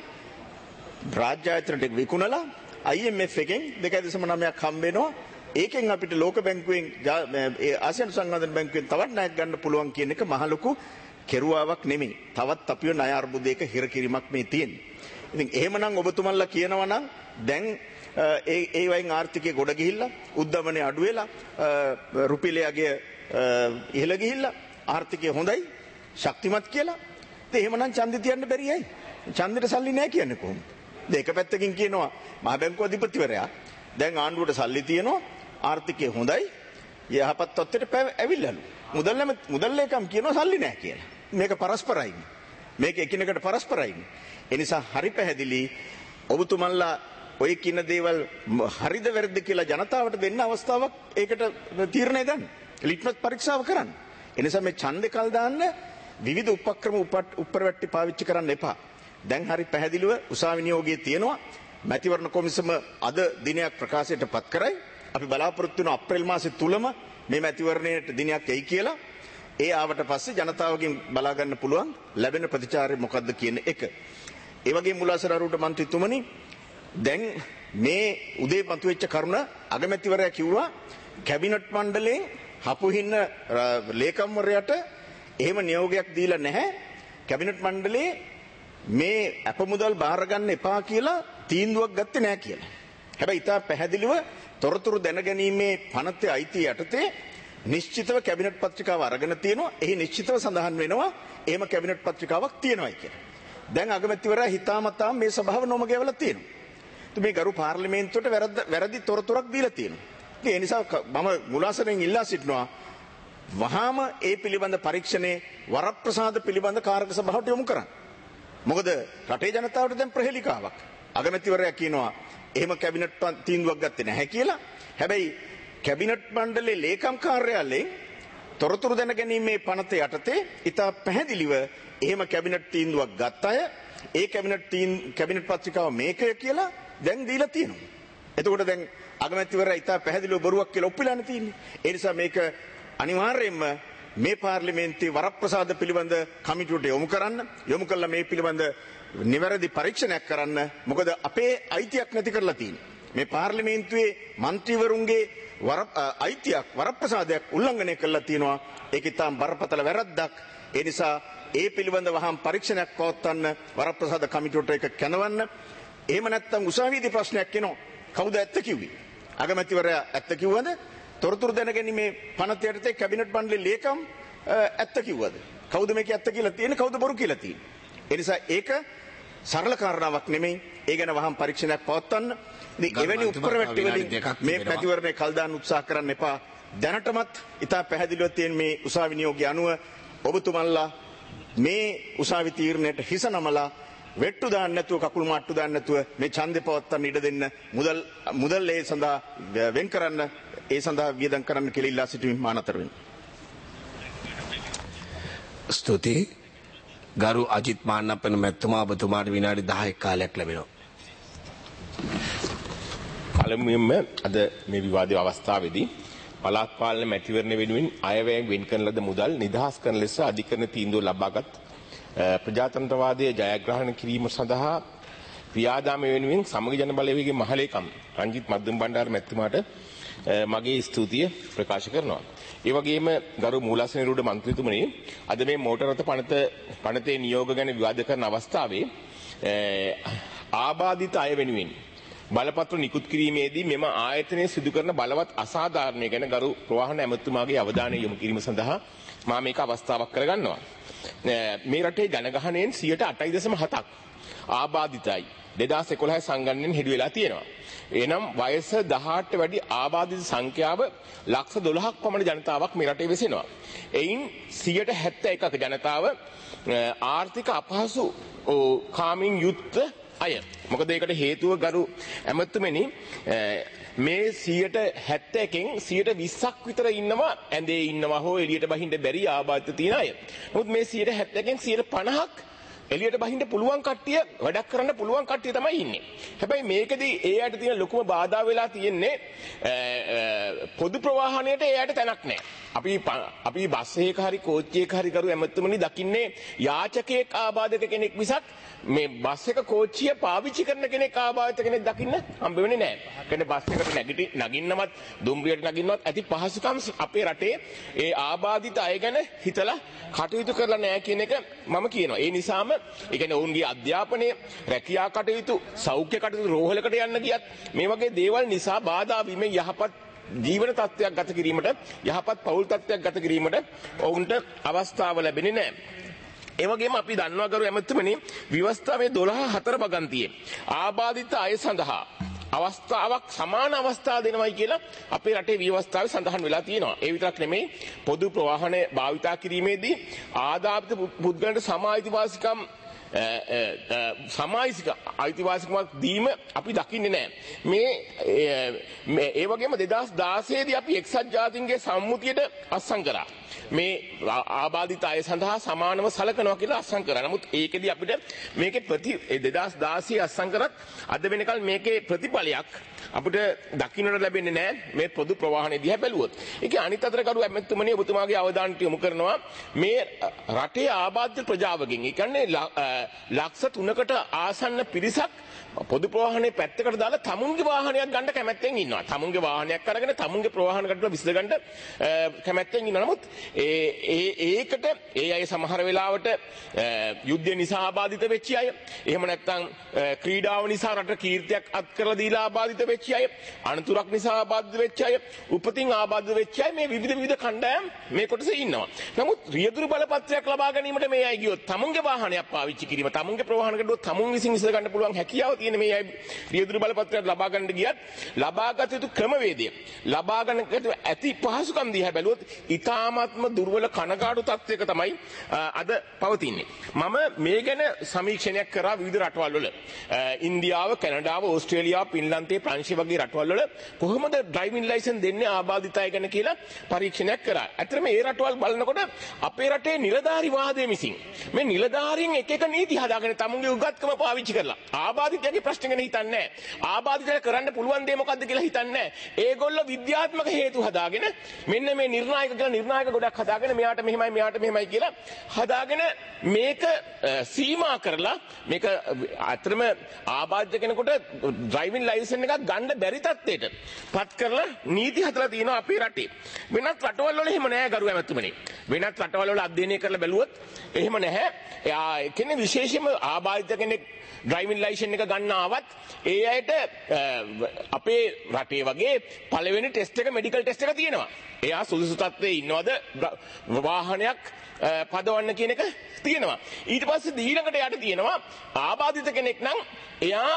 Speaker 6: රාජ්‍ය ආයතනට විකුණලා IMF එකෙන් 2.9ක් හම්බ වෙනවා. ඒකෙන් අපිට ලෝක බැංකුවෙන් ආසියානු සංවර්ධන බැංකුවෙන් තවත් ණයක් ගන්න පුළුවන් කියන එක මහ ලොකු කෙරුවාවක් නෙමෙයි. තවත් අපිව ණය අර්බුදයක හිර කිරීමක් මේ තියෙන්නේ. ඉතින් එහෙමනම් ඔබතුමන්ලා කියනවා නම් දැන් ඒ වයින් ආර්ථිකය ගොඩ ගිහිල්ලා උද්දමනය අඩු වෙලා රුපියලයේ ඉහළ ගිහිල්ලා ආර්ථිකය හොඳයි ශක්තිමත් කියලා. ඉතින් එහෙමනම් ඡන්දෙ තියන්න බැරියයි. ඡන්දෙට සල්ලි නැහැ කියන්නේ කොහොමද? දැන් එක පැත්තකින් කියනවා මහ බැංකුව අධිපතිවරයා දැන් ආණ්ඩුවට සල්ලි තියෙනවා ආර්ථිකය හොඳයි යහපත් තත්ත්වයට ඇවිල්ලාලු. මුදල් ලේකම් කියනවා සල්ලි නැහැ කියලා. මේක පරස්පරයි. මේක එකිනෙකට පරස්පරයි. ඒ නිසා හරි පැහැදිලි ඔබතුමන්ලා ඔය කියන දේවල් හරිද වැරදිද කියලා ජනතාවට දෙන්න අවස්ථාවක් ඒකට තීරණය ගන්න. ලිට්මස් පරීක්ෂාව කරන්න. ඒ නිසා මේ ඡන්දේ කල් දාන්න විවිධ උපක්‍රම උප්පරවැට්ටි පාවිච්චි කරන්න එපා. දැන් හරි පැහැදිලිව උසාවි නියෝගයේ තියෙනවා. මැතිවරණ කොමිසම අද දිනයක් ප්‍රකාශයට පත් කරයි. අපි බලාපොරොත්තු වෙන අප්‍රේල් මාසෙ තුලම මේ මැතිවරණයට දිනයක් එයි කියලා. ඒ ආවට පස්සේ ජනතාවගෙන් බලා ගන්න පුළුවන් ලැබෙන ප්‍රතිචාරය මොකක්ද කියන එක. ඒ වගේම මුලාසර අරුට මන්ත්‍රීතුමනි දැන් මේ උදේ මතුවෙච්ච කරුණ අගමැතිවරයා කිව්වා කැබිනට් මණ්ඩලයෙන් හපුහින්න ලේකම්වරයාට එහෙම නියෝගයක් දීලා නැහැ. කැබිනට් මණ්ඩලයේ මේ අපමුදල් බාර ගන්න එපා කියලා තීන්දුවක් ගත්තේ නැහැ කියලා. හැබැයි ඉතා පැහැදිලිව තොරතුරු දැනගැනීමේ පනතේ අයිතිය යටතේ නිශ්චිතව කැබිනට් පත්‍රිකාව අරගෙන තියෙනවා. එහි නිශ්චිතව සඳහන් වෙනවා එහෙම කැබිනට් පත්‍රිකාවක් තියෙනවායි කියලා. දැන් අගමැතිවරයා හිතාමතා මේ සභාව නොමග තියෙනවා. මේ ගරු පාර්ලිමේන්තුවට වැරදි තොරතුරක් දීලා තියෙනවා. ඒ නිසා මම මුලාසරෙන් ඉල්ලා සිටිනවා වහාම ඒ පිළිබඳ පරීක්ෂණේ වරප්‍රසාද පිළිබඳ කාර්ක සභාවට යොමු කරන්න. මොකද රටේ ජනතාවට දැන් ප්‍රහෙලිකාවක්. අගමැතිවරයා කියනවා එහෙම කැබිනට් තීන්දුවක් ගත්තේ නැහැ කියලා. හැබැයි කැබිනට් මණ්ඩලයේ ලේකම් කාර්යාලයෙන් තොරතුරු දැනගැනීමේ පනත යටතේ ඉතා පැහැදිලිව එහෙම කැබිනට් තීන්දුවක් ගත්ත අය ඒ කැබිනට් පත්‍රිකාව මේකය කියලා දැන් දීලා තියෙනවා. එතකොට දැන් අගමැතිවරයා ඉතා පැහැදිලිව බොරුවක් කියලා ඔප්පිලානේ තියෙන්නේ. ඒ නිසා මේක අනිවාර්යයෙන්ම මේ පාර්ලිමේන්තුවේ වරප්‍රසාද පිළිබඳ කමිටුවට යොමු කරලා මේ පිළිබඳ නිවැරදි පරීක්ෂණයක් කරන්න. මොකද අපේ අයිතියක් නැති කරලා තියෙන්නේ. මේ පාර්ලිමේන්තුවේ മന്ത്രിවරුන්ගේ අයිතියක් වරප්‍රසාදයක් උල්ලංඝනය කරලා තියෙනවා. ඒක ඉතාම බරපතල වැරද්දක්. ඒ නිසා ඒ පිළිබඳ වහම් පරීක්ෂණයක් පවත්වන්න වරප්‍රසාද කමිටුවට ඒක කැඳවන්න. එහෙම නැත්නම් උසාවියේදී ප්‍රශ්නයක් එනවා. කවුද ඇත්ත කිව්වේ? අගමැතිවරයා ඇත්ත කිව්වද? තොරතුරු දැනගැනීමේ පනත යටතේ කැබිනට් මණ්ඩලයේ ලේකම් ඇත්ත කිව්වද? කවුද මේක ඇත්ත කියලා තියෙන්නේ? කවුද බොරු කියලා තියෙන්නේ? ඒ නිසා ඒක සරල කාරණාවක් නෙමෙයි. ඒ ගැන වහම් පරීක්ෂණයක් පවත්වන්න. ඉතින් එවැනි උප්පරවැට්ටි වලින් මේ පැතිවරණය කල් දාන්න උත්සාහ කරන්න එපා. දැනටමත් ඉතා පැහැදිලිව තියෙන මේ උසාවි නියෝගය අනුව ඔබතුමන්ලා මේ උසාවි තීරණයට හිස නමලා වෙට්ටු දාන්න නැතුව කකුල් මාට්ටු දාන්න නැතුව මේ ඡන්දේ පවත්වන්න ඉඩ දෙන්න මුදල් ඒ සඳහා වෙන් කරන්න ඒ සඳහා වියදම් කරන්න කියලා ඉල්ලා සිටිමින් මා නතර වෙනවා.
Speaker 1: ස්තුතියි. ගරු අජිත් මාන්නපන මැතිතුමා ඔබතුමාට විනාඩි 10ක කාලයක් ලැබෙනවා.
Speaker 7: පළමුවෙන්ම අද මේ විවාදයේ අවස්ථාවේදී පළාත් පාලන මැතිවරණ වෙනුවෙන් අයවැයෙන් වෙන් කරන ලද මුදල් නිදහස් කරන ලෙස අධිකරණ තීන්දුව ලබාගත් ප්‍රජාතන්ත්‍රවාදයේ ජයග්‍රහණය කිරීම සඳහා ක්‍රියාදාම වෙනුවෙන් සමගි ජන බලවේගයේ මහලේකම් රංජිත් මද්දුම් බණ්ඩාර මැතිතුමාට මගේ ස්තුතිය ප්‍රකාශ කරනවා. ඒ වගේම ගරු මූලාසනරුඩ මන්ත්‍රීතුමනි අද මේ මෝටර රථ පනතේ නියෝග ගැන විවාද කරන අවස්ථාවේ ආබාධිත අය වෙනුවෙන් බලපත්‍ර නිකුත් කිරීමේදී මෙම ආයතනයේ සිදු කරන බලවත් අසාධාරණය ගැන ගරු ප්‍රවාහන ඇමතුමාගේ අවධානය යොමු කිරීම සඳහා මා මේක අවස්ථාවක් කරගන්නවා. මේ රටේ ජනගහනයෙන් 8.7ක් ආබාධිතයි 2011 සංගණනයෙන් හෙළි වෙලා තියෙනවා. එනම් වයස 18ට වැඩි ආබාධිත සංඛ්‍යාව ලක්ෂ 12ක් පමණ ජනතාවක් මේ රටේ වෙසෙනවා. එයින් 71% ජනතාව ආර්ථික අපහසු කාමින් යුක්ත අය. මොකද ඒකට හේතුව ගරු ඇමතුමනි මේ 71%කින් 20%ක් විතර ඉන්නවා ඇඳේ ඉන්නවා හෝ එළියට බහින්න බැරි ආබාධිත තියෙන අය. නමුත් මේ 71%කින් 50%ක් එළියට බහින්න පුළුවන් කට්ටිය වැඩක් කරන්න පුළුවන් කට්ටිය තමයි ඉන්නේ. හැබැයි මේකදී ඒ අයට තියෙන ලොකුම බාධා වෙලා තියෙන්නේ පොදු ප්‍රවාහනයට ඒ අයට තැනක් නැහැ. අපි බස් එකක හරි කෝච්චි එකක හරි කරු ඇමතුමනි දකින්නේ යාචකයෙක් ආබාධක කෙනෙක් මිසක් මේ බස් එක කෝච්චිය පාවිච්චි කරන කෙනෙක් ආබාධිත කෙනෙක් දකින්න හම්බ වෙන්නේ නැහැ. කියන්නේ බස් එකට නගින්නවත් දුම්රියට නගින්නවත් ඇති පහසුකම් අපේ රටේ ඒ ආබාධිත අය ගැන හිතලා කටයුතු කරලා නැහැ කියන එක මම කියනවා. ඒ නිසාම ඒ කියන්නේ ඔවුන්ගේ අධ්‍යාපනය, රැකියා කටයුතු, සෞඛ්‍ය කටයුතු රෝහලකට යන්න ගියත් මේ වගේ දේවල් නිසා බාධා වීමෙන් යහපත් ජීවන තත්ත්වයක් ගත කිරීමට, යහපත් පෞල් තත්ත්වයක් ගත කිරීමට ඔවුන්ට අවස්ථාව ලැබෙන්නේ නැහැ. ඒ වගේම අපි දන්නවා ගරු ඇමතුමනි ව්‍යවස්ථාවේ 12/4 වගන්තියේ ආබාධිත අය සඳහා අවස්ථාවක් සමාන අවස්ථා දෙනවයි කියලා අපේ රටේ ව්‍යවස්ථාවේ සඳහන් වෙලා තියෙනවා. ඒ විතරක් නෙමෙයි පොදු ප්‍රවාහන භාවිතා කිරීමේදී ආදාපිත පුද්ගලයන්ට සමායිතිවාසිකම් සමායිසික අයිතිවාසිකමක් දීම අපි දකින්නේ නැහැ. ඒ වගේම 2016 දී අපි එක්සත් ජාතීන්ගේ සම්මුතියට අත්සන් කරා. මේ ආබාධිත අය සඳහා සමානව සලකනවා කියලා අත්සන් කරා. නමුත් ඒකෙදී අපිට මේකේ 2016 අත්සන් කරත් අද වෙනකල් මේකේ ප්‍රතිඵලයක් අපිට දකින්නට ලැබෙන්නේ නැහැ මේ පොදු ප්‍රවාහනේ දිහා බැලුවොත්. ඒකේ අනිත් අතට කරු ඇමතුමනි ඔබතුමාගේ අවධානයට යොමු කරනවා මේ රටේ ආබාධිත ප්‍රජාවකින්. ඒ කියන්නේ ලක්ෂ 3කට ආසන්න පිරිසක් පොදු ප්‍රවාහනේ පැත්තකට දාලා තමුන්ගේ වාහනයක් ගන්න කැමැත්තෙන් ඉන්නවා. තමුන්ගේ වාහනයක් අරගෙන තමුන්ගේ ප්‍රවාහන කඩලා විසඳ ගන්න කැමැත්තෙන් ඉන්නවා. නමුත් ඒකට ඒ අය සමහර වෙලාවට යුද්ධය නිසා ආබාධිත වෙච්ච අය, එහෙම නැත්නම් ක්‍රීඩාව නිසා රට කීර්තියක් අත් කරලා දීලා ආබාධිත වෙච්ච අය, අනතුරක් නිසා ආබාධිත වෙච්ච අය, උපතින් ආබාධිත වෙච්ච අය මේ විවිධ කණ්ඩායම් මේ කොටසේ ඉන්නවා. නමුත් රියදුරු බලපත්‍රයක් ලබා ගැනීමට මේ අය ගියොත් තමුන්ගේ වාහනයක් පාවිච්චි කිරීම, තමුන්ගේ ප්‍රවාහන කඩුව තමුන් විසින් විසඳ ගන්න පුළුවන් හැකියාව තියෙන මේ අය රියදුරු බලපත්‍රයක් ලබා ගන්න ගියත් ලබාගත යුතු ක්‍රමවේදය, ලබා ගන්න ඇති පහසුකම් දිහා බැලුවොත් ඉතාමත්ම දුර්වල කනගාටු තත්ත්වයක තමයි අද පවතින්නේ. මම මේ ගැන සමීක්ෂණයක් කරා විවිධ රටවල් වල. ඉන්දියාව, කැනඩාව, ඕස්ට්‍රේලියාව, පින්ලන්තේ, ප්‍රංශය වගේ රටවල් වල කොහොමද ඩ්‍රයිවිං ලයිසන්ස් දෙන්නේ ආබාධිත අය ගැන කියලා පරීක්ෂණයක් කරා. ඇත්තටම මේ රටවල් බලනකොට අපේ රටේ නිලධාරි වාදයේ මිසින් මේ නිලධාරීන් එක නීති හදාගෙන තමුන්ගේ උගත්කම පාවිච්චි කරලා ආබාධිතයාගේ ප්‍රශ්න ගැන හිතන්නේ නැහැ. ආබාධිතයාට කරන්න පුළුවන් දේ මොකද්ද කියලා හිතන්නේ නැහැ. ඒගොල්ලෝ විද්‍යාත්මක හේතු හදාගෙන මෙන්න මේ නිර්ණායක කියලා නිර්ණායක ගොඩක් හදාගෙන මෙයාට මෙහෙමයි කියලා හදාගෙන මේක සීමා කරලා මේක අතරම ආබාධිත කෙනෙකුට ඩ්‍රයිවිං ලයිසන් එකක් ගන්න බැරි තත්ත්වයට පත් කරලා නීති හදලා තියෙනවා අපේ රටේ. වෙනත් රටවල් වල එහෙම නැහැ ගරු ඇමතුමනි. වෙනත් රටවල් වල අධ්‍යයනය කරලා බැලුවොත් එහෙම නැහැ. එයා කියන්නේ විශේෂයෙන්ම ආබාධිත කෙනෙක් ඩ්‍රයිවිං ලයිසන් එක ගන්න ආවත් ඒ අයට අපේ රටේ වගේ පළවෙනි ටෙස්ට් එක මෙඩිකල් ටෙස්ට් එක තියෙනවා. එයා සුදුසු තත්ත්වයේ ඉන්නවද වාහනයක් පදවන්න කියන එක තියෙනවා. ඊට පස්සේ ඊළඟට යට තියෙනවා ආබාධිත කෙනෙක් නම් එයා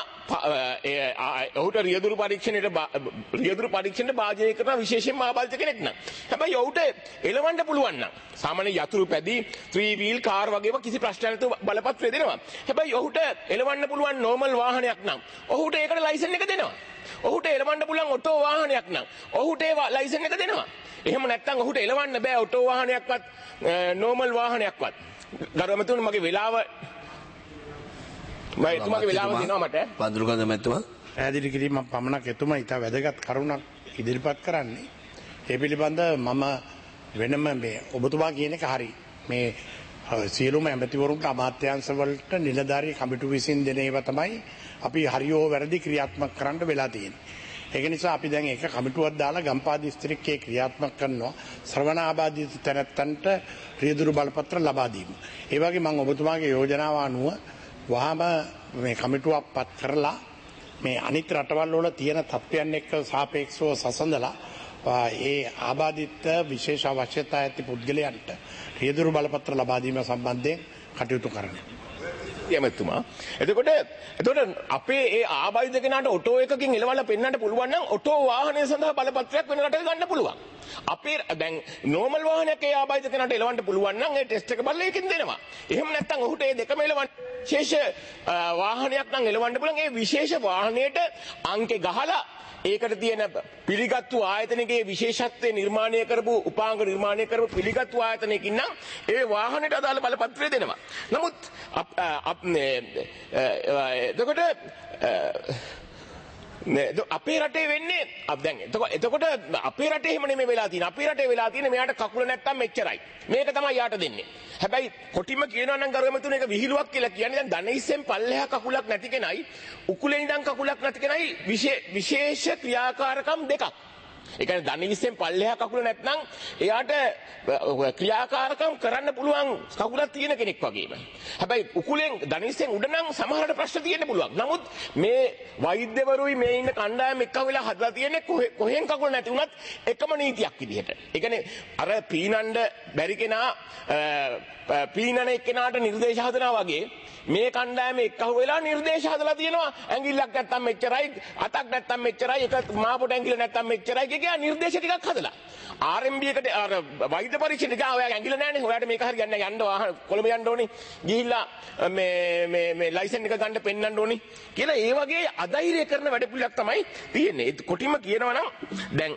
Speaker 7: ඔහුට රියදුරු පරීක්ෂණයට භාජනය කරන විශේෂයෙන්ම ආබාධිත කෙනෙක් නම්. හැබැයි ඔහුට එලවන්න පුළුවන් නම් සාමාන්‍ය යතුරු පැදි 3 wheel කාර් වගේම කිසි ප්‍රශ්නයක් නැතුව බලපත්‍රය දෙනවා. හැබැයි ඔහුට එලවන්න පුළුවන් නෝමල් වාහනයක් නම් ඔහුට ඒකට ලයිසන් එක දෙනවා. ඔහුට එලවන්න පුළුවන් ඔටෝ වාහනයක් නම් ඔහුට ඒ ලයිසන් එක දෙනවා. එහෙම නැත්නම් ඔහුට එලවන්න බෑ ඔටෝ වාහනයක්වත් නෝමල් වාහනයක්වත්. ගරු මතුනේ මගේ වෙලාව මම එතුමාගේ වෙලාව දෙනවා මට.
Speaker 1: පඳුරුකඳ මැතිතුමා
Speaker 3: පැහැදිලි කිරීම පමණක් එතුමා ඉතා වැදගත් කරුණක් ඉදිරිපත් කරන්නේ. ඒ පිළිබඳ මම වෙනම මේ ඔබතුමා කියන එක හරි. මේ සියලුම ඇමතිවරුන්ට අමාත්‍යාංශ වලට නිලධාරී කමිටු විසින් දෙන ඒවා තමයි අපි හරියෝ වැරදි ක්‍රියාත්මක කරන්න වෙලා තියෙන්නේ. ඒක නිසා අපි දැන් ඒක කමිටුවක් දාලා ගම්පහ දිස්ත්‍රික්කයේ ක්‍රියාත්මක කරනවා ශ්‍රවණ ආබාධිත තැනැත්තන්ට රියදුරු බලපත්‍ර ලබා දීම. ඒ වගේ මම ඔබතුමාගේ යෝජනාව අනුව වහාම මේ කමිටුවක් පත් කරලා මේ අනිත් රටවල් වල තියෙන තත්ත්වයන් එක්ක සාපේක්ෂව සසඳලා ඒ ආබාධිත විශේෂ අවශ්‍යතා ඇති පුද්ගලයන්ට රියදුරු බලපත්‍ර ලබා දීම සම්බන්ධයෙන් කටයුතු කරනවා.
Speaker 7: යමතුමා. එතකොට අපේ ඒ ආබාධිත කෙනාට ඔටෝ එකකින් එලවලා පෙන්වන්න පුළුවන් නම් ඔටෝ වාහනය සඳහා බලපත්‍රයක් වෙන රටක ගන්න පුළුවන්. අපේ දැන් නෝමල් වාහනයක ඒ ආබාධිත කෙනාට එලවන්න පුළුවන් නම් ඒ ටෙස්ට් එක බලලා ඒකෙන් දෙනවා. එහෙම නැත්නම් ඔහුට ඒ දෙකම එලවන්න විශේෂ වාහනයක් නම් එලවන්න පුළුවන්. ඒ විශේෂ වාහනයට අංකේ ගහලා ඒකට තියෙන පිළිගත්තු ආයතනයේ විශේෂත්වය නිර්මාණය කරපු උපාංග නිර්මාණය කරපු පිළිගත්තු ආයතනයකින් නම් ඒ වාහනයට අදාළ බලපත්‍රය දෙනවා. නමුත් එතකොට අපේ රටේ වෙන්නේ දැන් එතකොට අපේ රටේ එහෙම නෙමෙයි වෙලා තියෙන්නේ. අපේ රටේ වෙලා තියෙන්නේ මෙයාට කකුල නැත්තම් මෙච්චරයි. මේක තමයි යාට දෙන්නේ. හැබැයි කොටිම කියනවා නම් ගරුමතුනේ ඒක විහිළුවක් කියලා කියන්නේ දැන් ධනෙයිස්සෙන් පල්ලෙහා කකුලක් නැති කෙනයි උකුලේ ඉඳන් කකුලක් නැති කෙනයි විශේෂ ක්‍රියාකාරකම් දෙකක්. ඒ කියන්නේ ධනෙයිස්සෙන් පල්ලෙහා කකුල නැත්නම් එයාට ක්‍රියාකාරකම් කරන්න පුළුවන් කකුලක් තියෙන කෙනෙක් වගේම. හැබැයි උකුලෙන් ධනෙයිස්සෙන් උඩ නම් සමහරට ප්‍රශ්න තියෙන්න පුළුවන්. නමුත් මේ වෛද්‍යවරුයි මේ ඉන්න කණ්ඩායම එක්ක වෙලා හදලා තියෙන්නේ කොහෙන් කකුල නැති වුණත් එකම නීතියක් විදිහට. ඒ කියන්නේ අර පීනන්න බැරි කෙනා පීනන එක්කෙනාට නිර්දේශ හදනවා වගේ මේ කණ්ඩායම එක්කහුව වෙලා නිර්දේශ හදලා තියෙනවා. ඇඟිල්ලක් නැත්තම් මෙච්චරයි, අතක් නැත්තම් මෙච්චරයි, එක මාපොට ඇඟිල්ල නැත්තම් මෙච්චරයි කියලා නිර්දේශ ටිකක් හදලා. RMB එකට අර වෛද්‍ය පරීක්ෂණ එක ඔයාගේ ඇඟිල්ල නැහැනේ. ඔයාට මේක හරියන්නේ නැහැ. යන්න වාහන කොළඹ යන්න ඕනේ. ගිහිල්ලා මේ ලයිසන් එක ගන්න පෙන්නන්න ඕනේ කියලා ඒ වගේ අධෛර්ය කරන වැඩ පිළිලක් තමයි තියෙන්නේ. කොටිම කියනවා නම් දැන්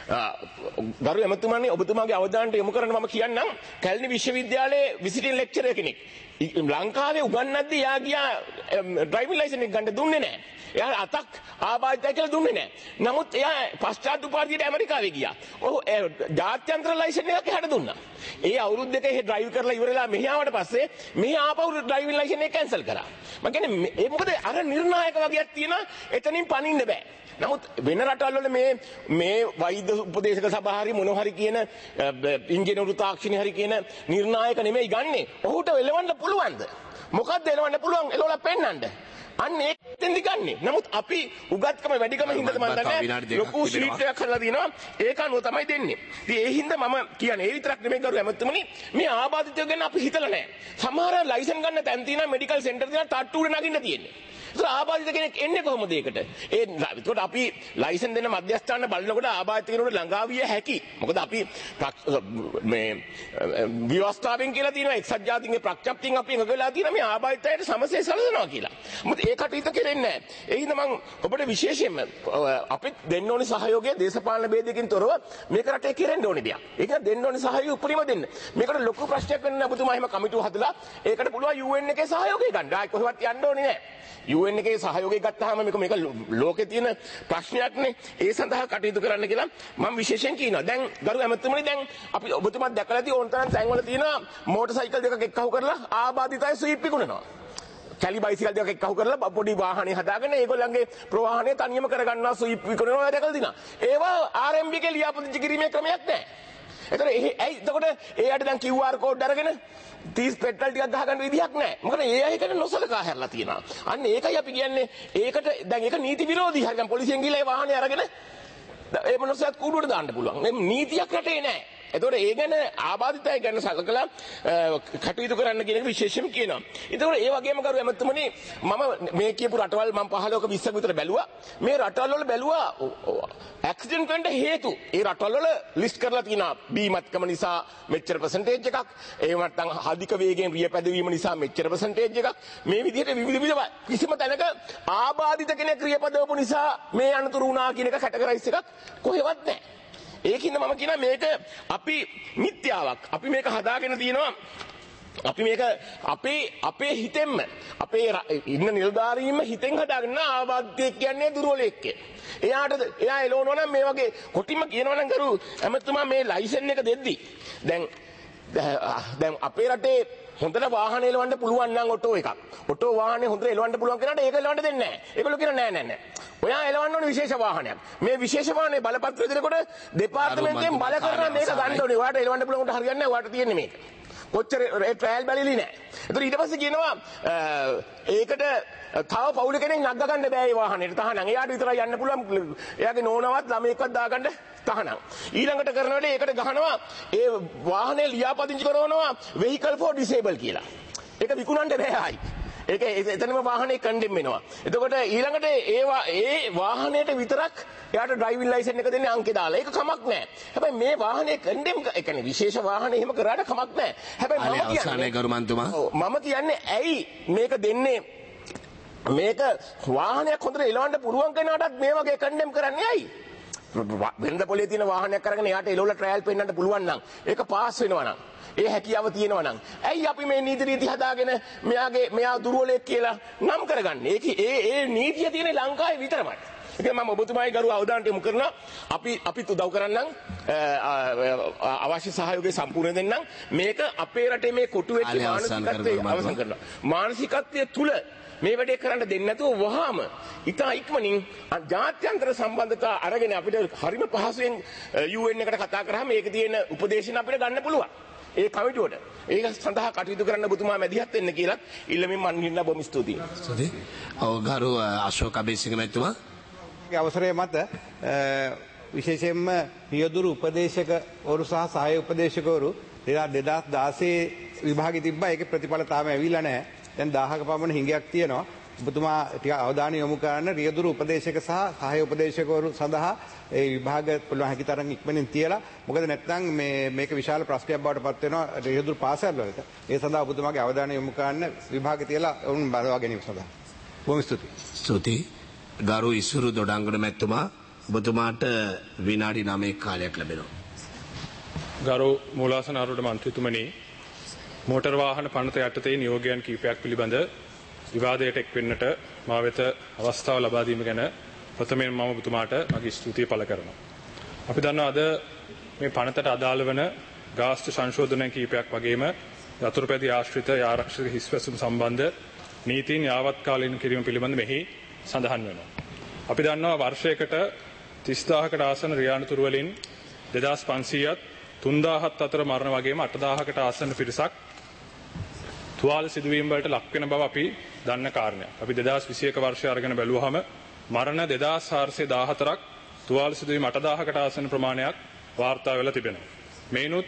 Speaker 7: ගරු එමතුමානේ ඔබතුමාගේ අවධානයට යොමු කරන්න මම කියන්නම් කැලණි විශ්වවිද්‍යාලයේ විසිටින් ලෙක්චරර් කෙනෙක් ලංකාවේ උගන්වද්දී යා ගියා ඩ්‍රයිවිං ලයිසන් එක ගන්න දුන්නේ නැහැ. එයා අතක් ආබාධිතයි කියලා දුන්නේ නැහැ. නමුත් එයා පශ්චාත් උපාධියට ඇමරිකාවේ ගියා. ඔහු ජාත්‍යන්තර ලයිසන් එකක් එහාට දුන්නා. ඒ අවුරුදු දෙක එහෙ ඩ්‍රයිව් කරලා ඉවරලා මෙහි ආවට පස්සේ මෙහි ආපහු ඩ්‍රයිවිං ලයිසන් එක කැන්සල් කරා. මම කියන්නේ ඒ මොකද අර නිර්ණායක වගේක් තියෙනවා එතනින් පනින්න බෑ. නමුත් වෙන රටවල් වල මේ වෛද්‍ය උපදේශක සභාව හරි මොන හරි කියන ඉංජිනේරු තාක්ෂණي හරි කියන නිර්ණායක නෙමෙයි ගන්නෙ. ඔහුට එලවන්න පුළුවන්ද? මොකක්ද එලවන්න පුළුවන්? එලවලා පෙන්නන්න. අන්න ඒකෙන්දි ගන්නෙ. නමුත් අපි උගත්කම වැඩිකම හින්දාද මම දන්නේ ලොකු ෂීට් එකක් හදලා දිනවා. ඒක අනුව තමයි දෙන්නේ. ඉතින් ඒ හින්දා මම කියන්නේ ඒ විතරක් නෙමෙයි ගරු ඇමතුමනි මේ ආබාධිතයෝ ගැන අපි හිතලා නැහැ. සමහර ලයිසන් ගන්න තැන් තියෙනවා මෙඩිකල් සෙන්ටර් තියෙනවා තට්ටු උඩ නගින්න තියෙන්නේ. ඒක ආබාධිත කෙනෙක් එන්නේ කොහොමද ඒකට? ඒකට අපි ලයිසන් දෙන්න මධ්‍යස්ථාන බලනකොට ආබාධිත කෙනෙකුට ළඟා විය හැකි. මොකද අපි මේ විවස්ථාවෙන් කියලා තියෙනවා එක්සත් ජාතීන්ගේ ප්‍රඥප්තියෙන් අපි එකග වෙලා තියෙනවා මේ ආබාධිතයට සමසේ සැලසනවා කියලා. මොකද ඒ කටයුතු කෙරෙන්නේ නැහැ. ඒ හින්දා මම ඔබට විශේෂයෙන්ම අපි දෙන්න ඕනේ සහයෝගය දේශපාලන ભેදයකින් තොරව මේක රටේ කෙරෙන්න ඕනේ දෙයක්. ඒක දෙන්න ඕනේ සහයෝගය උපරිම දෙන්න. මේකට ලොකු ප්‍රශ්නයක් වෙන්න ඔබතුමා එහෙම කමිටුව හදලා ඒකට පුළුවන් UN එකේ සහයෝගය ගන්න. ආයි කොහෙවත් යන්න ඕනේ නැහැ. UN එකේ සහයෝගය ගත්තාම මේක ලෝකේ තියෙන ප්‍රශ්නයක්නේ. ඒ සඳහා කටයුතු කරන්න කියලා මම විශේෂයෙන් කියනවා. දැන් ගරු ඇමතුමනි දැන් අපි ඔබතුමාත් දැකලා තියෙන ඕන තරම් තැන්වල තියෙන මෝටර් සයිකල් දෙකක් එක්කහුව කරලා ආබාධිතයි ස්වීප් විකුණනවා. කැලි බයිසිකල් දෙකක් එක්කහුව කරලා පොඩි වාහනේ හදාගෙන ඒගොල්ලන්ගේ ප්‍රවාහනය තනියම කරගන්නවා ස්වීප් විකුණනවා දැකලා දිනා. ඒවා RMB එකේ ලියාපදිංචි කිරීමේ ක්‍රමයක් නැහැ. එතකොට එයාට දැන් QR කෝඩ් අරගෙන 30 පෙට්‍රල් ටිකක් ගහගන්න විදියක් නැහැ. මොකද ඒ අයකට නොසලකා හැරලා තියෙනවා. අන්න ඒකයි අපි කියන්නේ ඒකට දැන් ඒක නීති විරෝධී. හරි දැන් පොලිසියෙන් ගිහලා ඒ වාහනේ අරගෙන ඒ මනුස්සයාත් කූඩුවට දාන්න පුළුවන්. මේ නීතියක් රටේ නැහැ. එතකොට ඒ ගැන ආබාධිතය ගැන සලකලා කටයුතු කරන්න කියන එක විශේෂයෙන් කියනවා. එතකොට ඒ වගේම කරු එමතුමනි මම මේ කියපු රටවල් මම 15ක 20ක විතර බැලුවා. මේ රටවල් වල බැලුවා ඇක්සිඩන්ට් වෙන්න හේතු. ඒ රටවල් වල ලිස්ට් කරලා තියෙනවා බීමත්කම නිසා මෙච්චර percentage එකක්. එහෙම නැත්නම් අධික වේගයෙන් රිය පැදවීම නිසා මෙච්චර percentage එකක්. මේ විදිහට විවිධ කිසිම තැනක ආබාධිත කෙනෙක් රිය පැදවපු නිසා මේ අනතුරු වුණා කියන එක කැටගරයිස් එකක් කොහෙවත් නැහැ. ඒකින්ද මම කියනවා මේක අපි මිත්‍යාවක්. අපි මේක හදාගෙන තියෙනවා. අපි මේක අපේ හිතෙන්ම අපේ ඉන්න නිලධාරීන්ම හිතෙන් හදාගෙන ආබාධිතයෙක් කියන්නේ දුර්වලයෙක්. එයා එළවනවා නම් මේ වගේ කොටිම කියනවා නම් කරු එමතුමා මේ ලයිසන් එක දෙද්දි දැන් අපේ රටේ හොඳට වාහන එලවන්න පුළුවන් නම් ඔටෝ එකක්. ඔටෝ වාහනේ හොඳට එලවන්න පුළුවන් කෙනාට ඒක එලවන්න දෙන්නේ නැහැ. ඒගොල්ලෝ කියන නෑ. ඔයා එලවන්න ඕනේ විශේෂ වාහනයක්. මේ විශේෂ වාහනේ බලපත්‍රය දෙනකොට දෙපාර්තමේන්තුවෙන් බල කරනවා මේක ගන්න ඕනේ. ඔයාට එලවන්න පුළුවන් කොට හරියන්නේ නැහැ. ඔයාට තියෙන්නේ මේක. කොච්චර ට්‍රයල් බැලිලි නැහැ. ඒතර ඊට පස්සේ කියනවා ඒකට තව පවුල කෙනෙක් නග්ග ගන්න බෑ මේ වාහනේට. තහනම් එයාට විතරයි යන්න පුළුවන්. එයාගේ නෝනවත් ළමයෙක්වත් දාගන්න තහනම්. ඊළඟට කරන වෙලේ ඒකට ගහනවා ඒ වාහනේ ලියාපදිංචි කරනවා vehicle for disabled කියලා. ඒක විකුණන්න බෑ ආයි. ඒක එතනම වාහනේ කන්ඩෙම් වෙනවා. එතකොට ඊළඟට ඒ වාහනයට විතරක් එයාට ඩ්‍රයිවිං ලයිසන් එක දෙන්නේ අංකේ දාලා. ඒක කමක් නැහැ. හැබැයි මේ වාහනේ කන්ඩෙම් ඒ කියන්නේ විශේෂ වාහනේ එහෙම කරාට කමක් නැහැ. හැබැයි මම කියන්නේ ඇයි මේක දෙන්නේ මේක වාහනයක් හොඳට එලවන්න පුළුවන් කෙනාටත් මේ වගේ කන්ඩෙම් කරන්නේ ඇයි? වෙනද පොලේ තියෙන වාහනයක් අරගෙන එයාට එලවලා ට්‍රයල් පෙන්නන්න පුළුවන් නම් ඒක පාස් වෙනවා නම් ඒ හැකියාව තියෙනවා නම් ඇයි අපි මේ නීති රීති හදාගෙන මෙයා දුර්වලෙක් කියලා නම් කරගන්නේ? ඒ නීතිය තියෙන ලංකාවේ විතරමයි. ඒක මම ඔබතුමායි ගරු අවධානයට යොමු කරනවා. අපිත් උදව් කරන්නම් අවශ්‍ය සහයෝගය සම්පූර්ණ දෙන්නම්. මේක අපේ රටේ මේ කොටු වෙච්ච මානසිකත්වයේ අවසන් කරනවා. මානසිකත්වයේ තුල මේ වැඩේ කරන්න දෙන්නේ නැතුව වහාම ඉතා ඉක්මනින් ජාත්‍යන්තර සම්බන්ධතා අරගෙන අපිට හරිම පහසුවෙන් UN එකට කතා කරාම මේක තියෙන උපදේශන අපිට ගන්න පුළුවන්. ඒ කමිටුවට ඒක සඳහා කටයුතු කරන්න ඔබතුමා මැදිහත් වෙන්න කියලා ඉල්ලමින් මම නින්න බොහොම ස්තුතියි. ස්තුතියි.
Speaker 1: ගරු අශෝක අබේසිංහ මැතිතුමා
Speaker 8: අවසරය මත විශේෂයෙන්ම පියදුරු උපදේශකවරු සහ සහාය උපදේශකවරු 2016 විභාගෙ තිබ්බා. ඒකේ ප්‍රතිඵල තාම ඇවිල්ලා නැහැ. දැන් 1000ක පමණ හිඟයක් තියෙනවා. ඔබතුමා ටික අවධානය යොමු කරන්න රියදුරු උපදේශක සහ සහාය උපදේශකවරු සඳහා ඒ විභාග පුළුවන් හැකි තරම් ඉක්මනින් තියලා. මොකද නැත්නම් මේක විශාල ප්‍රශ්නයක් බවට පත් වෙනවා රියදුරු පාසල් වලට. ඒ සඳහා ඔබතුමාගේ අවධානය යොමු කරන්න විභාග තියලා වුන් බලවා ගැනීම සඳහා. බොහොම ස්තුතියි.
Speaker 1: ස්තුතියි. ගරු ඉසුරු දොඩංගොඩ මැතිතුමා ඔබතුමාට විනාඩි 9ක කාලයක් ලැබෙනවා.
Speaker 9: ගරු මූලාසන ආරූඪ මන්ත්‍රීතුමනි, මෝටර් වාහන පනත යටතේ නියෝගයන් කිහිපයක් පිළිබඳ විවාදයට එක් වෙන්නට මා වෙත අවස්ථාව ලබා දීම ගැන ප්‍රථමයෙන් මම ඔබතුමාට මගේ ස්තුතිය පළ කරනවා. අපි දන්නවා අද මේ පනතට අදාළ වන ගාස්තු සංශෝධන කිහිපයක් වගේම යතුරුපැදි ආශ්‍රිත ආරක්ෂක හිස්වැසුම් සම්බන්ධ නීතීන් යාවත්කාලීන කිරීම පිළිබඳ මෙහි සඳහන් වෙනවා. අපි දන්නවා වර්ෂයකට 30000කට ආසන රියානතුරු වලින් 2500ත් 3000ත් අතර මරණ වගේම 8000කට ආසන පිරිසක් තුවාල සිදුවීම් වලට ලක් වෙන බව අපි දන්න කාරණයක්. අපි 2021 වර්ෂය අරගෙන බැලුවහම මරණ 2414ක් තුවාල සිදුවීම් 8000කට ආසන ප්‍රමාණයක් වාර්තා වෙලා තිබෙනවා. මේනොත්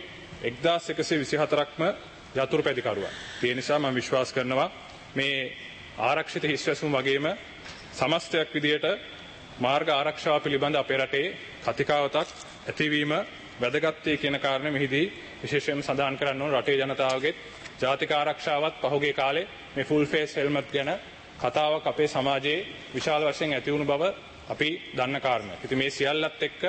Speaker 9: 1124ක්ම යතුරුපැදිකරුවන්. ඒ නිසා මම විශ්වාස කරනවා මේ ආරක්ෂිත හිස්වැසුම් වගේම සමස්තයක් විදියට මාර්ග ආරක්ෂාව පිළිබඳ අපේ රටේ කතිකාවතක් ඇතිවීම වැදගත්ය කියන කාරණය මෙහිදී විශේෂයෙන්ම සඳහන් කරන්න ඕන. රටේ ජනතාවගේ ජාතික ආරක්ෂාවත් පහුගිය කාලේ මේ ෆුල් ෆේස් හෙල්මට් ගැන කතාවක් අපේ සමාජයේ විශාල වශයෙන් ඇති වුණු බව අපි දන්න කාරණයක්. ඉතින් මේ සියල්ලත් එක්ක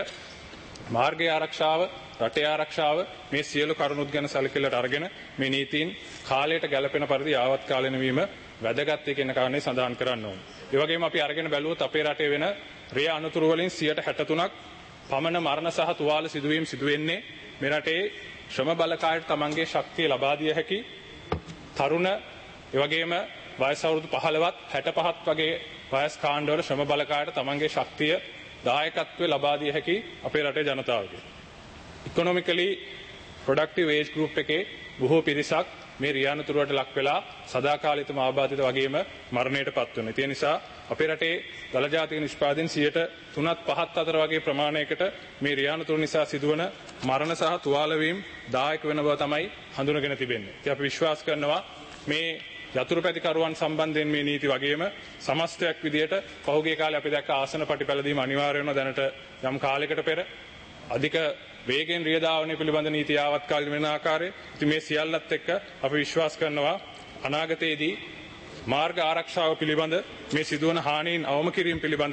Speaker 9: මාර්ගයේ ආරක්ෂාව, රටේ ආරක්ෂාව මේ සියලු කරුණුත් ගැන සැලකිල්ලට අරගෙන මේ නීතීන් කාලයට ගැලපෙන පරිදි ආවත්කාලීන වීම වැදගත්ය කියන කාරණේ සඳහන් කරන්න ඕන. ඒ වගේම අපි අරගෙන බැලුවොත් අපේ රටේ වෙන රිය අනතුරු වලින් 63ක් පමණ මරණ සහ තුවාල සිදුවීම් සිදුවෙන්නේ මේ රටේ ශ්‍රම බලකායට තමන්ගේ ශක්තිය ලබා දිය හැකි තරුණ, ඒ වගේම වයස අවුරුදු 15ත් 65ත් වගේ වයස් කාණ්ඩවල ශ්‍රම බලකායට තමන්ගේ ශක්තිය දායකත්වය ලබා දිය හැකි අපේ රටේ ජනතාවගේ. ඉකොනොමිකලි ප්‍රොඩක්ටිව් ඒජ් ගෲප් එකේ බොහෝ පිරිසක් මේ රියානතුරුවට ලක් වෙලා සදාකාලිකව ආබාධිත වගේම මරණයට පත් වෙනවා. ඒ නිසා අපේ රටේ දල ජාතික නිෂ්පාදන 3.5ත් අතර වගේ ප්‍රමාණයකට මේ රියානතුරු නිසා සිදුවන මරණ සහ තුවාල වීම දායක වෙන බව තමයි හඳුනගෙන තිබෙන්නේ. ඉතින් අපි විශ්වාස කරනවා මේ යතුරුපැදිකරුවන් සම්බන්ධයෙන් මේ නීති වගේම සමස්තයක් විදියට පහුගිය කාලේ අපි දැක්ක ආසන පටිපැළදීම අනිවාර්ය වෙනවා දැනට යම් කාලයකට පෙර අධික වේගෙන් රියදාවනය පිළිබඳ නීති යාවත්කාලීන වෙන ආකාරය. ඉතින් මේ සියල්ලත් එක්ක අපි විශ්වාස කරනවා අනාගතයේදී මාර්ග ආරක්ෂාව පිළිබඳ මේ සිදුවන හානීන් අවම කිරීම පිළිබඳ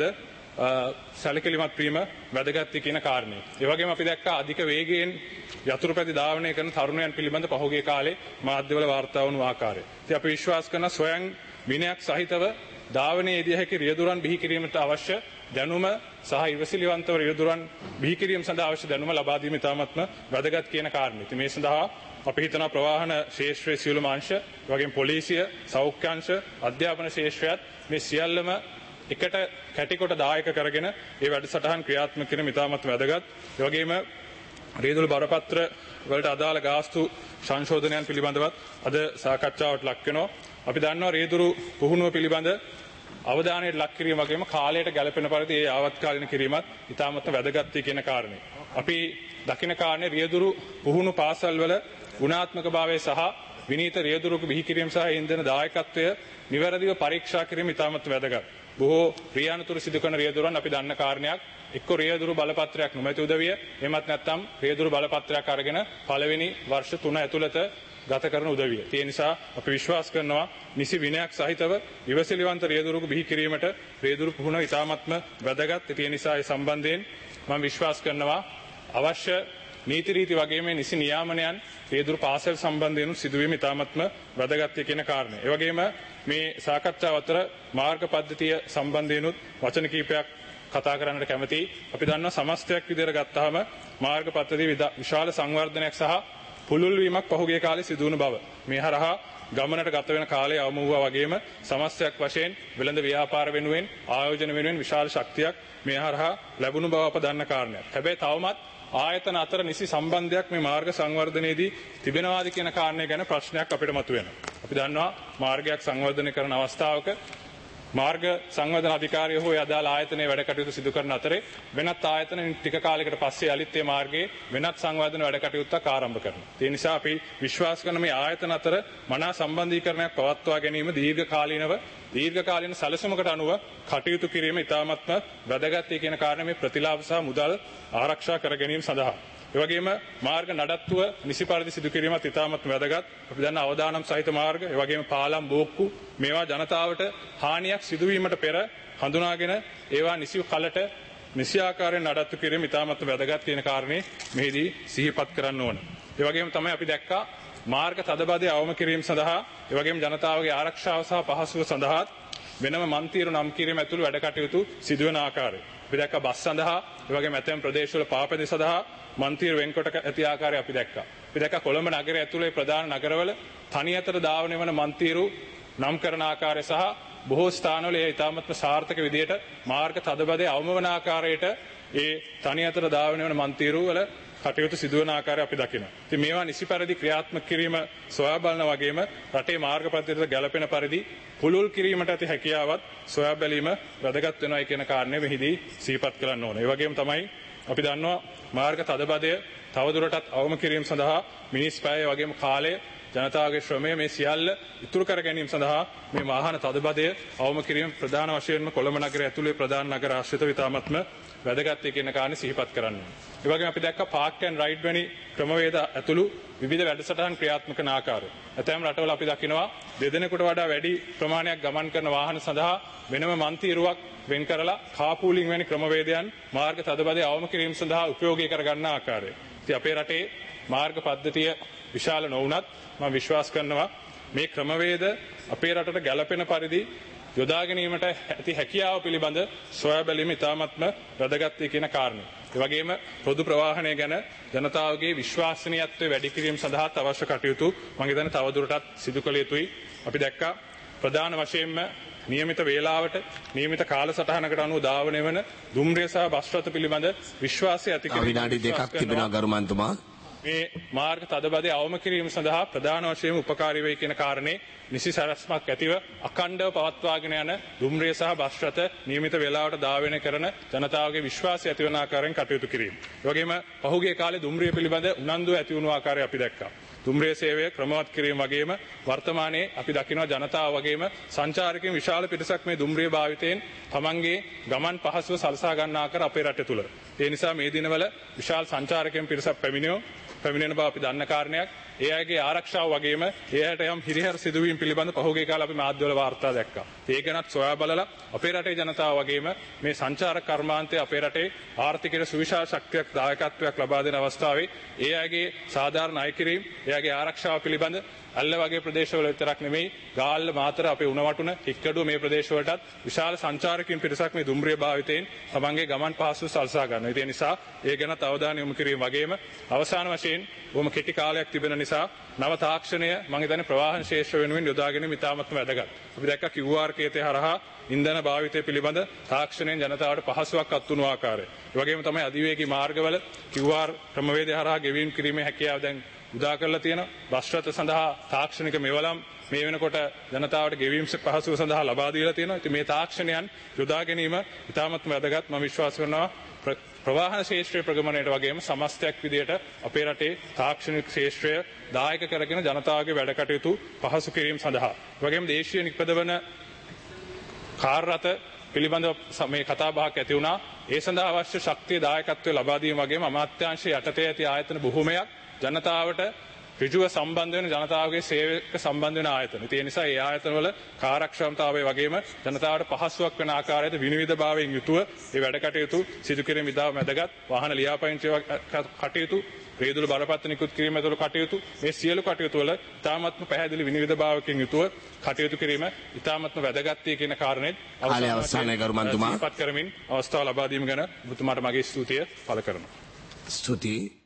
Speaker 9: සැලකිලිමත් වීම වැදගත් කියන කාරණේ. ඒ වගේම අපි දැක්කා අධික වේගයෙන් යතුරුපැදි ධාවනය කරන තරුණයන් පිළිබඳ පහුගිය කාලේ මාධ්‍යවල වාර්තා වුණු ආකාරය. ඉතින් අපි විශ්වාස කරන ස්වයං විනයක් සහිතව ධාවනයේදී හැකි රියදුරන් බිහි කිරීමට අවශ්‍ය දැනුම සහ ඉවසිලිවන්තව රියදුරන් බිහි කිරීම සඳහා අවශ්‍ය දැනුම ලබා දීම ඉතාමත්ම වැදගත් කියන කාරණේ. ඉතින් මේ සඳහා අපි හිතනවා ප්‍රවාහන ශාස්ත්‍රයේ සියලුම අංශ, ඒ වගේම පොලිසිය, සෞඛ්‍ය අංශ, අධ්‍යාපන ශාස්ත්‍රයත් මේ සියල්ලම එකට කැටිකොට දායක කරගෙන ඒ වැඩසටහන් ක්‍රියාත්මක කිරීම ඉතාමත් වැදගත්. ඒ වගේම රියදුරු බරපත්‍ර වලට අදාළ ගාස්තු සංශෝධනයන් පිළිබඳවත් අද සාකච්ඡාවට ලක් වෙනවා. අපි දන්නවා රියදුරු පුහුණුව පිළිබඳ අවධානයට ලක් කිරීම වගේම කාලයට ගැලපෙන පරිදි ඒ ආවත්කාලීන කිරීමත් ඉතාමත් වැදගත් කියන කාරණේ. අපි දකින කාරණේ රියදුරු පුහුණු පාසල්වල ගුණාත්මක භාවය සහ විනීත රියදුරක බිහි කිරීම සහ ඉන්ධන දායකත්වය නිවැරදිව පරීක්ෂා කිරීම ඉතාමත් වැදගත්. බොහෝ රියානතුරු සිදු කරන රියදුරන් අපි දන්න කාරණයක්. එක්ක රියදුරු බලපත්‍රයක් නොමැති උදවිය, එමත් නැත්නම් රියදුරු බලපත්‍රයක් අරගෙන පළවෙනි වර්ෂ 3 ඇතුළත ගත කරන උදවිය. ඒ නිසා අපි විශ්වාස කරනවා නිසි විනයක් සහිතව ඉවසිලිවන්ත රියදුරක බිහි කිරීමට රියදුරු පුහුණුව ඉතාමත්ම වැදගත්. ඒ නිසා ඒ සම්බන්ධයෙන් මම විශ්වාස කරනවා අවශ්‍ය නීති රීති වගේම නිසි නියාමනයන් රියදුරු පාසල් සම්බන්ධයෙන් සිදුවීම ඉතාමත්ම වැදගත් කියන කාරණය. ඒ වගේම මේ සාකච්ඡාව අතර මාර්ග පද්ධතිය සම්බන්ධයෙන්ුත් වචන කිහිපයක් කතා කරන්නට කැමතියි. අපි දන්නවා සමස්තයක් විදිහට ගත්තාම මාර්ග පද්ධතිය විශාල සංවර්ධනයක් සහ පුළුල් වීමක් පහුගිය කාලේ සිදු වුණු බව. මේ හරහා ගමනට ගත වෙන කාලය අවම වූවා වගේම සමස්තයක් වශයෙන් වෙළඳ ව්‍යාපාර වෙනුවෙන් ආයෝජන වෙනුවෙන් විශාල ශක්තියක් මේ හරහා ලැබුණු බව අප දන්න කාරණයක්. හැබැයි තවමත් ආයතන අතර නිසි සම්බන්ධයක් මේ මාර්ග සංවර්ධනයේදී තිබෙනවාද කියන කාරණය ගැන ප්‍රශ්නයක් අපිට මතුවෙනවා. අපි දන්නවා මාර්ගයක් සංවර්ධනය කරන අවස්ථාවක මාර්ග සංවර්ධන අධිකාරිය හෝ අදාළ ආයතනයේ වැඩ කටයුතු සිදු කරන අතරේ වෙනත් ආයතන ටික කාලයකට පස්සේ යලිත් මේ මාර්ගයේ වෙනත් සංවර්ධන වැඩ කටයුත්තක් ආරම්භ කරනවා. ඒ නිසා අපි විශ්වාස කරන මේ ආයතන අතර මනා සම්බන්ධීකරණයක් පවත්වා ගැනීම දීර්ඝකාලීන සැලසුමකට අනුව කටයුතු කිරීම ඉතාමත්ම වැදගත් කියන කාරණේ මේ ප්‍රතිලාභ සහ මුදල් ආරක්ෂා කර ගැනීම සඳහා. ඒ වගේම මාර්ග නඩත්තුව නිසි පරිදි සිදු කිරීමත් ඉතාමත් වැදගත්. අපි දන්න අවදානම් සහිත මාර්ග, ඒ වගේම පාලම් බෝක්කු මේවා ජනතාවට හානියක් සිදුවීමට පෙර හඳුනාගෙන ඒවා නිසි කලට නිසි ආකාරයෙන් නඩත්තු කිරීම ඉතාමත් වැදගත් කියන කාරණේ මෙහිදී සිහිපත් කරන්න ඕන. ඒ වගේම තමයි අපි දැක්කා මාර්ග තදබදය අවම කිරීම සඳහා, ඒ වගේම ජනතාවගේ ආරක්ෂාව සහ පහසුව සඳහා වෙනම මන්තිරු නම් කිරීම ඇතුළු වැඩ කටයුතු සිදුවන ආකාරය. අපි දැක්කා බස් සඳහා, ඒ වගේම ඇතැම් ප්‍රදේශවල පාපැදි සඳහා මන්තිරු වෙන්කොට ඇති ආකාරය අපි දැක්කා. අපි දැක්කා කොළඹ නගරය ඇතුළේ ප්‍රධාන නගරවල තනියතර ධාවනය වන මන්තිරු නම් කරන ආකාරය සහ බොහෝ ස්ථානවල ඒ ඉතාමත්ම සාර්ථක විදියට මාර්ග තදබදය අවම වන ආකාරයට ඒ තනියතර ධාවනය වන මන්තිරු වල කටයුතු සිදුවන ආකාරය අපි දකිනවා. ඉතින් මේවා නිසි පරිදි ක්‍රියාත්මක කිරීම සොයා බලන වගේම රටේ මාර්ග පද්ධතියට ගැළපෙන පරිදි පුළුල් කිරීමට ඇති හැකියාවත් සොයා බැලීම වැදගත් වෙනවා කියන කාරණය මෙහිදී සිහිපත් කරන්න ඕනේ. ඒ වගේම තමයි අපි දන්නවා මාර්ග තදබදය තවදුරටත් අවම කිරීම සඳහා මිනිස් පැය වගේම කාලය ජනතාවගේ ශ්‍රමය මේ සියල්ල ඉතුරු කර ගැනීම සඳහා මේ වාහන තදබදය අවම කිරීම ප්‍රධාන වශයෙන්ම කොළඹ නගරය ඇතුළේ ප්‍රධාන නගර ආශ්‍රිතව ඉතාමත්ම වැදගත් කියන කාරණේ සිහිපත් කරන්න ඕනේ. ඒ වගේම අපි දැක්කා පාක් ඇන්ඩ් රයිඩ් වැනි ක්‍රමවේද ඇතුළු විවිධ වැඩසටහන් ක්‍රියාත්මක කරන ආකාරය. ඇතැම් රටවල අපි දකිනවා දෙදෙනෙකුට වඩා වැඩි ප්‍රමාණයක් ගමන් කරන වාහන සඳහා වෙනම මන්තිරුවක් වෙන් කරලා කාපූලින් වැනි ක්‍රමවේදයන් මාර්ග තදබදය අවම කිරීම සඳහා උපයෝගී කර ගන්න ආකාරය. ඉතින් අපේ රටේ මාර්ග පද්ධතිය විශාල නොවුනත් මම විශ්වාස කරනවා මේ ක්‍රමවේද අපේ රටට ගැළපෙන පරිදි යොදා ගැනීමට ඇති හැකියාව පිළිබඳ සොයා බැලීම ඉතාමත්ම වැදගත් කියන කාරණය. ඒ වගේම පොදු ප්‍රවාහනය ගැන ජනතාවගේ විශ්වාසනීයත්වය වැඩි කිරීම සඳහා අවශ්‍ය කටයුතු මම හිතන්නේ තවදුරටත් සිදු කළ යුතුයි. අපි දැක්කා ප්‍රධාන වශයෙන්ම නියමිත වේලාවට නියමිත කාලසටහනකට අනුව ධාවනය වන දුම්රිය සහ බස් රථ පිළිබඳ විශ්වාසය ඇති කිරීම
Speaker 1: විනාඩි 2ක් තිබෙනවා ගරුමන්තුමා.
Speaker 9: මේ මාර්ග තදබදය අවම කිරීම සඳහා ප්‍රධාන වශයෙන් උපකාරී වේ කියන කාරණේ නිසි සැලැස්මක් ඇතිව අඛණ්ඩව පවත්වාගෙන යන දුම්රිය සහ බස් රථ නියමිත වේලාවට ධාවනය කරන ජනතාවගේ විශ්වාසය ඇති වන ආකාරයෙන් කටයුතු කිරීම. ඒ වගේම පහුගිය කාලේ දුම්රිය පිළිබඳ උනන්දුව ඇති වුණු ආකාරය අපි දැක්කා. දුම්රිය සේවය ක්‍රමවත් කිරීම වගේම වර්තමානයේ අපි දකිනවා ජනතාව වගේම සංචාරකයන් විශාල පිරිසක් මේ දුම්රිය භාවිතයෙන් තමන්ගේ ගමන් පහසුව සලසා ගන්න ආකාර අපේ රටේ තුල. ඒ නිසා මේ දිනවල විශාල සංචාරකයන් පිරිසක් පැමිණෙන බව අපි දන්න කාරණයක්. ඒ අයගේ ආරක්ෂාව වගේම ඒ අයට යම් හිරිහැර සිදුවීම් පිළිබඳ පහුගිය කාලේ අපි මාධ්‍යවල වාර්තා දැක්කා. ඒ ගැනත් සොයා බලලා අපේ රටේ ජනතාව වගේම මේ සංචාරක කර්මාන්තය අපේ රටේ ආර්ථිකයට සුවිශාල ශක්තියක් දායකත්වයක් ලබා දෙන අවස්ථාවේ ඒ අයගේ සාධාරණ අය කිරීම, ඒ අයගේ ආරක්ෂාව පිළිබඳ අල්ල වගේ ප්‍රදේශවල විතරක් නෙමෙයි ගාල්ල මාතර අපේ උණවටුන හික්කඩුව මේ ප්‍රදේශවලටත් විශාල සංචාරකයන් පිරිසක් මේ දුම්රිය භාවිතයෙන් තමන්ගේ ගමන් පහසුව සලසා ගන්නවා. ඒ නිසා ඒ ගැන අවධානය යොමු කිරීම වගේම අවසාන වශයෙන් බොහොම කෙටි කාලයක් තිබෙන නිසා නව තාක්ෂණය මම හිතන්නේ ප්‍රවාහන ශේෂ්ත්‍ර වෙනුවෙන් යොදා ගැනීම ඉතාමත්ම වැදගත්. අපි දැක්කා QR කේතය හරහා ඉන්ධන භාවිතය පිළිබඳ තාක්ෂණයෙන් ජනතාවට පහසුවක් අත්වුණු ආකාරය. ඒ වගේම තමයි අධිවේගී මාර්ගවල QR ක්‍රමවේදය හරහා ගෙවීම් කිරීමේ හැකියාව දැන් උදා කරලා තියෙනවා. බස් රථ සඳහා තාක්ෂණික මෙවලම් මේ වෙනකොට ජනතාවට ගෙවීම් පහසුව සඳහා ලබා දීලා තියෙනවා. ඉතින් මේ තාක්ෂණයන් යොදා ගැනීම ඉතාමත්ම වැදගත්. මම විශ්වාස කරනවා ප්‍රවාහන ශේෂ්ත්‍රයේ ප්‍රගමණයට වගේම සමස්තයක් විදියට අපේ රටේ තාක්ෂණික ශේෂ්ත්‍රය දායක කරගෙන ජනතාවගේ වැඩ කටයුතු පහසු කිරීම සඳහා වගේම දේශීය නිපදවන කාර් රථ පිළිබඳව මේ කතා බහක් ඇති වුණා. ඒ සඳහා අවශ්‍ය ශක්තිය දායකත්වය ලබා දීම වගේම අමාත්‍යාංශයේ යටතේ ඇති ආයතන බොහෝමයක් ජනතාවට ඍජුව සම්බන්ධ වෙන ජනතාවගේ සේවක සම්බන්ධ වෙන ආයතන. ඒ නිසා ඒ ආයතනවල කාර්යක්ෂමතාවය වගේම ජනතාවට පහසුවක් වෙන ආකාරයට විනිවිදභාවයෙන් යුතුව ඒ වැඩ කටයුතු සිදු කිරීම ඉතාම වැදගත්. වාහන ලියාපදිංචි කටයුතු, රේදුල බලපත්‍ර නිකුත් කිරීම ඇතුළු කටයුතු, මේ සියලු කටයුතු වල ඉතාමත්ම පැහැදිලි විනිවිදභාවයෙන් යුතුව කටයුතු කිරීම ඉතාමත්ම වැදගත්ය කියන කාරණේත්
Speaker 1: අවසානයේ ගරුමන්තුමා
Speaker 9: සිහිපත් කරමින් අවස්ථාව ලබා දීම ගැන ඔබතුමාට මගේ ස්තුතිය පළ කරනවා.
Speaker 1: ස්තුතියි.